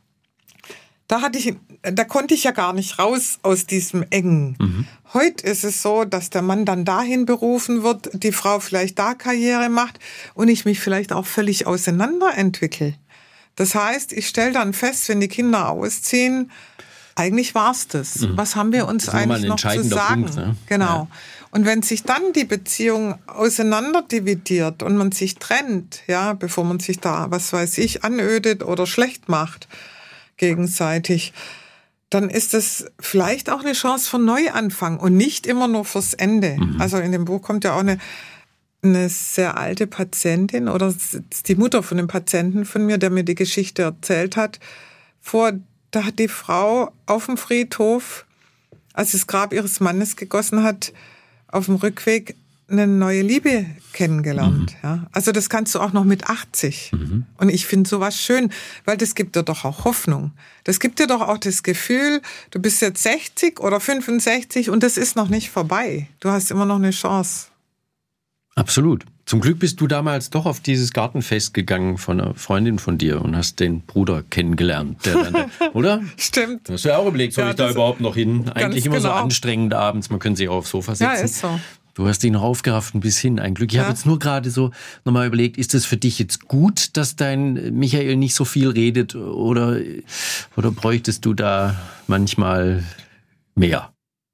da konnte ich ja gar nicht raus aus diesem Engen. Heute ist es so, dass der Mann dann dahin berufen wird, die Frau vielleicht da Karriere macht und ich mich vielleicht auch völlig auseinanderentwickle. Das heißt, ich stelle dann fest, wenn die Kinder ausziehen, eigentlich war's das. Was haben wir uns eigentlich noch zu sagen? Punkt, ne? Genau. Ja. Und wenn sich dann die Beziehung auseinanderdividiert und man sich trennt, ja, bevor man sich da, was weiß ich, anödet oder schlecht macht gegenseitig, dann ist es vielleicht auch eine Chance für Neuanfang und nicht immer nur fürs Ende. Also in dem Buch kommt ja auch eine sehr alte Patientin oder die Mutter von einem Patienten von mir, der mir die Geschichte erzählt hat, vor. Da hat die Frau auf dem Friedhof, als sie das Grab ihres Mannes gegossen hat, auf dem Rückweg eine neue Liebe kennengelernt. Ja. Also das kannst du auch noch mit 80. Und ich finde sowas schön, weil das gibt dir doch auch Hoffnung. Das gibt dir doch auch das Gefühl, du bist jetzt 60 oder 65 und das ist noch nicht vorbei. Du hast immer noch eine Chance. Absolut. Zum Glück bist du damals doch auf dieses Gartenfest gegangen von einer Freundin von dir und hast den Bruder kennengelernt. Oder? Stimmt. Du hast ja auch überlegt, soll ich da überhaupt noch hin? Eigentlich immer so genau. anstrengend abends, man könnte sich auch aufs Sofa setzen. Ja, ist so. Du hast dich noch aufgerafft ein bisschen, ein Glück. Ich habe jetzt nur gerade so nochmal überlegt, ist es für dich jetzt gut, dass dein Michael nicht so viel redet oder bräuchtest du da manchmal mehr?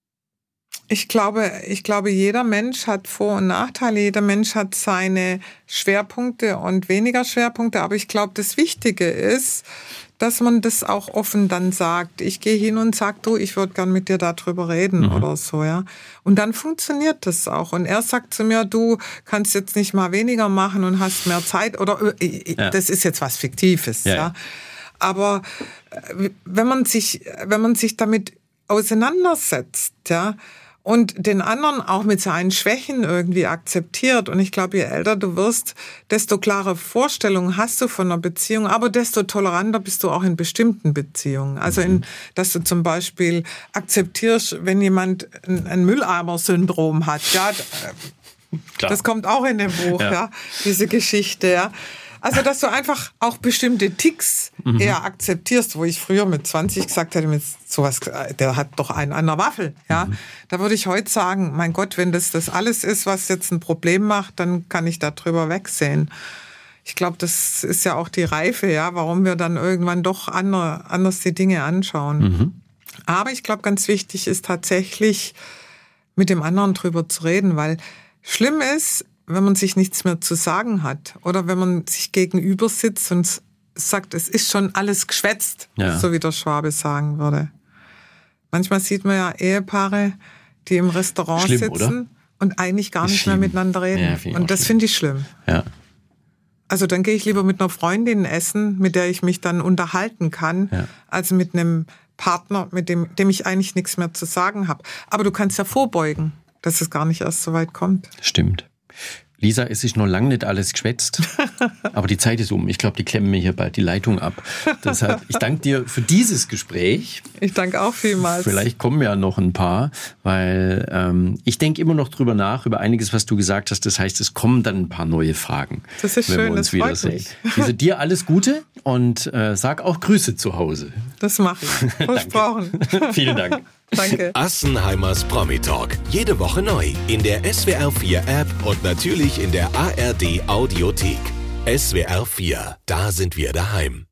Ich glaube, jeder Mensch hat Vor- und Nachteile. Jeder Mensch hat seine Schwerpunkte und weniger Schwerpunkte. Aber ich glaube, das Wichtige ist, dass man das auch offen dann sagt. Ich gehe hin und sage, du, ich würde gern mit dir darüber reden oder so, ja. Und dann funktioniert das auch. Und er sagt zu mir, du kannst jetzt nicht mal weniger machen und hast mehr Zeit. Oder das ist jetzt was Fiktives, ja. Aber wenn man sich damit auseinandersetzt, ja, und den anderen auch mit seinen Schwächen irgendwie akzeptiert. Und ich glaube, je älter du wirst, desto klare Vorstellungen hast du von einer Beziehung, aber desto toleranter bist du auch in bestimmten Beziehungen. Also dass du zum Beispiel akzeptierst, wenn jemand ein Mülleimer-Syndrom hat. Ja, das kommt auch in dem Buch, ja, diese Geschichte, ja. Also, dass du einfach auch bestimmte Ticks eher akzeptierst, wo ich früher mit 20 gesagt hätte, mit sowas, der hat doch einen an der Waffel, ja. Da würde ich heute sagen, mein Gott, wenn das alles ist, was jetzt ein Problem macht, dann kann ich da drüber wegsehen. Ich glaube, das ist ja auch die Reife, ja, warum wir dann irgendwann doch anders die Dinge anschauen. Aber ich glaube, ganz wichtig ist tatsächlich, mit dem anderen drüber zu reden, weil schlimm ist, wenn man sich nichts mehr zu sagen hat oder wenn man sich gegenüber sitzt und sagt, es ist schon alles geschwätzt, so wie der Schwabe sagen würde. Manchmal sieht man ja Ehepaare, die im Restaurant sitzen und eigentlich gar nicht mehr miteinander reden. Ja, und das finde ich schlimm. Ja. Also dann gehe ich lieber mit einer Freundin essen, mit der ich mich dann unterhalten kann, als mit einem Partner, mit dem ich eigentlich nichts mehr zu sagen habe. Aber du kannst ja vorbeugen, dass es gar nicht erst so weit kommt. Stimmt. Lisa, es ist noch lange nicht alles geschwätzt, aber die Zeit ist um. Ich glaube, die klemmen mir hier bald die Leitung ab. Deshalb, ich danke dir für dieses Gespräch. Ich danke auch vielmals. Vielleicht kommen ja noch ein paar, weil ich denke immer noch drüber nach, über einiges, was du gesagt hast. Das heißt, es kommen dann ein paar neue Fragen. Das ist schön, das freut mich. Lisa, dir alles Gute und sag auch Grüße zu Hause. Das mache ich. Versprochen. Vielen Dank. Danke. Assenheimers Promi-Talk. Jede Woche neu in der SWR4-App und natürlich in der ARD-Audiothek. SWR4, da sind wir daheim.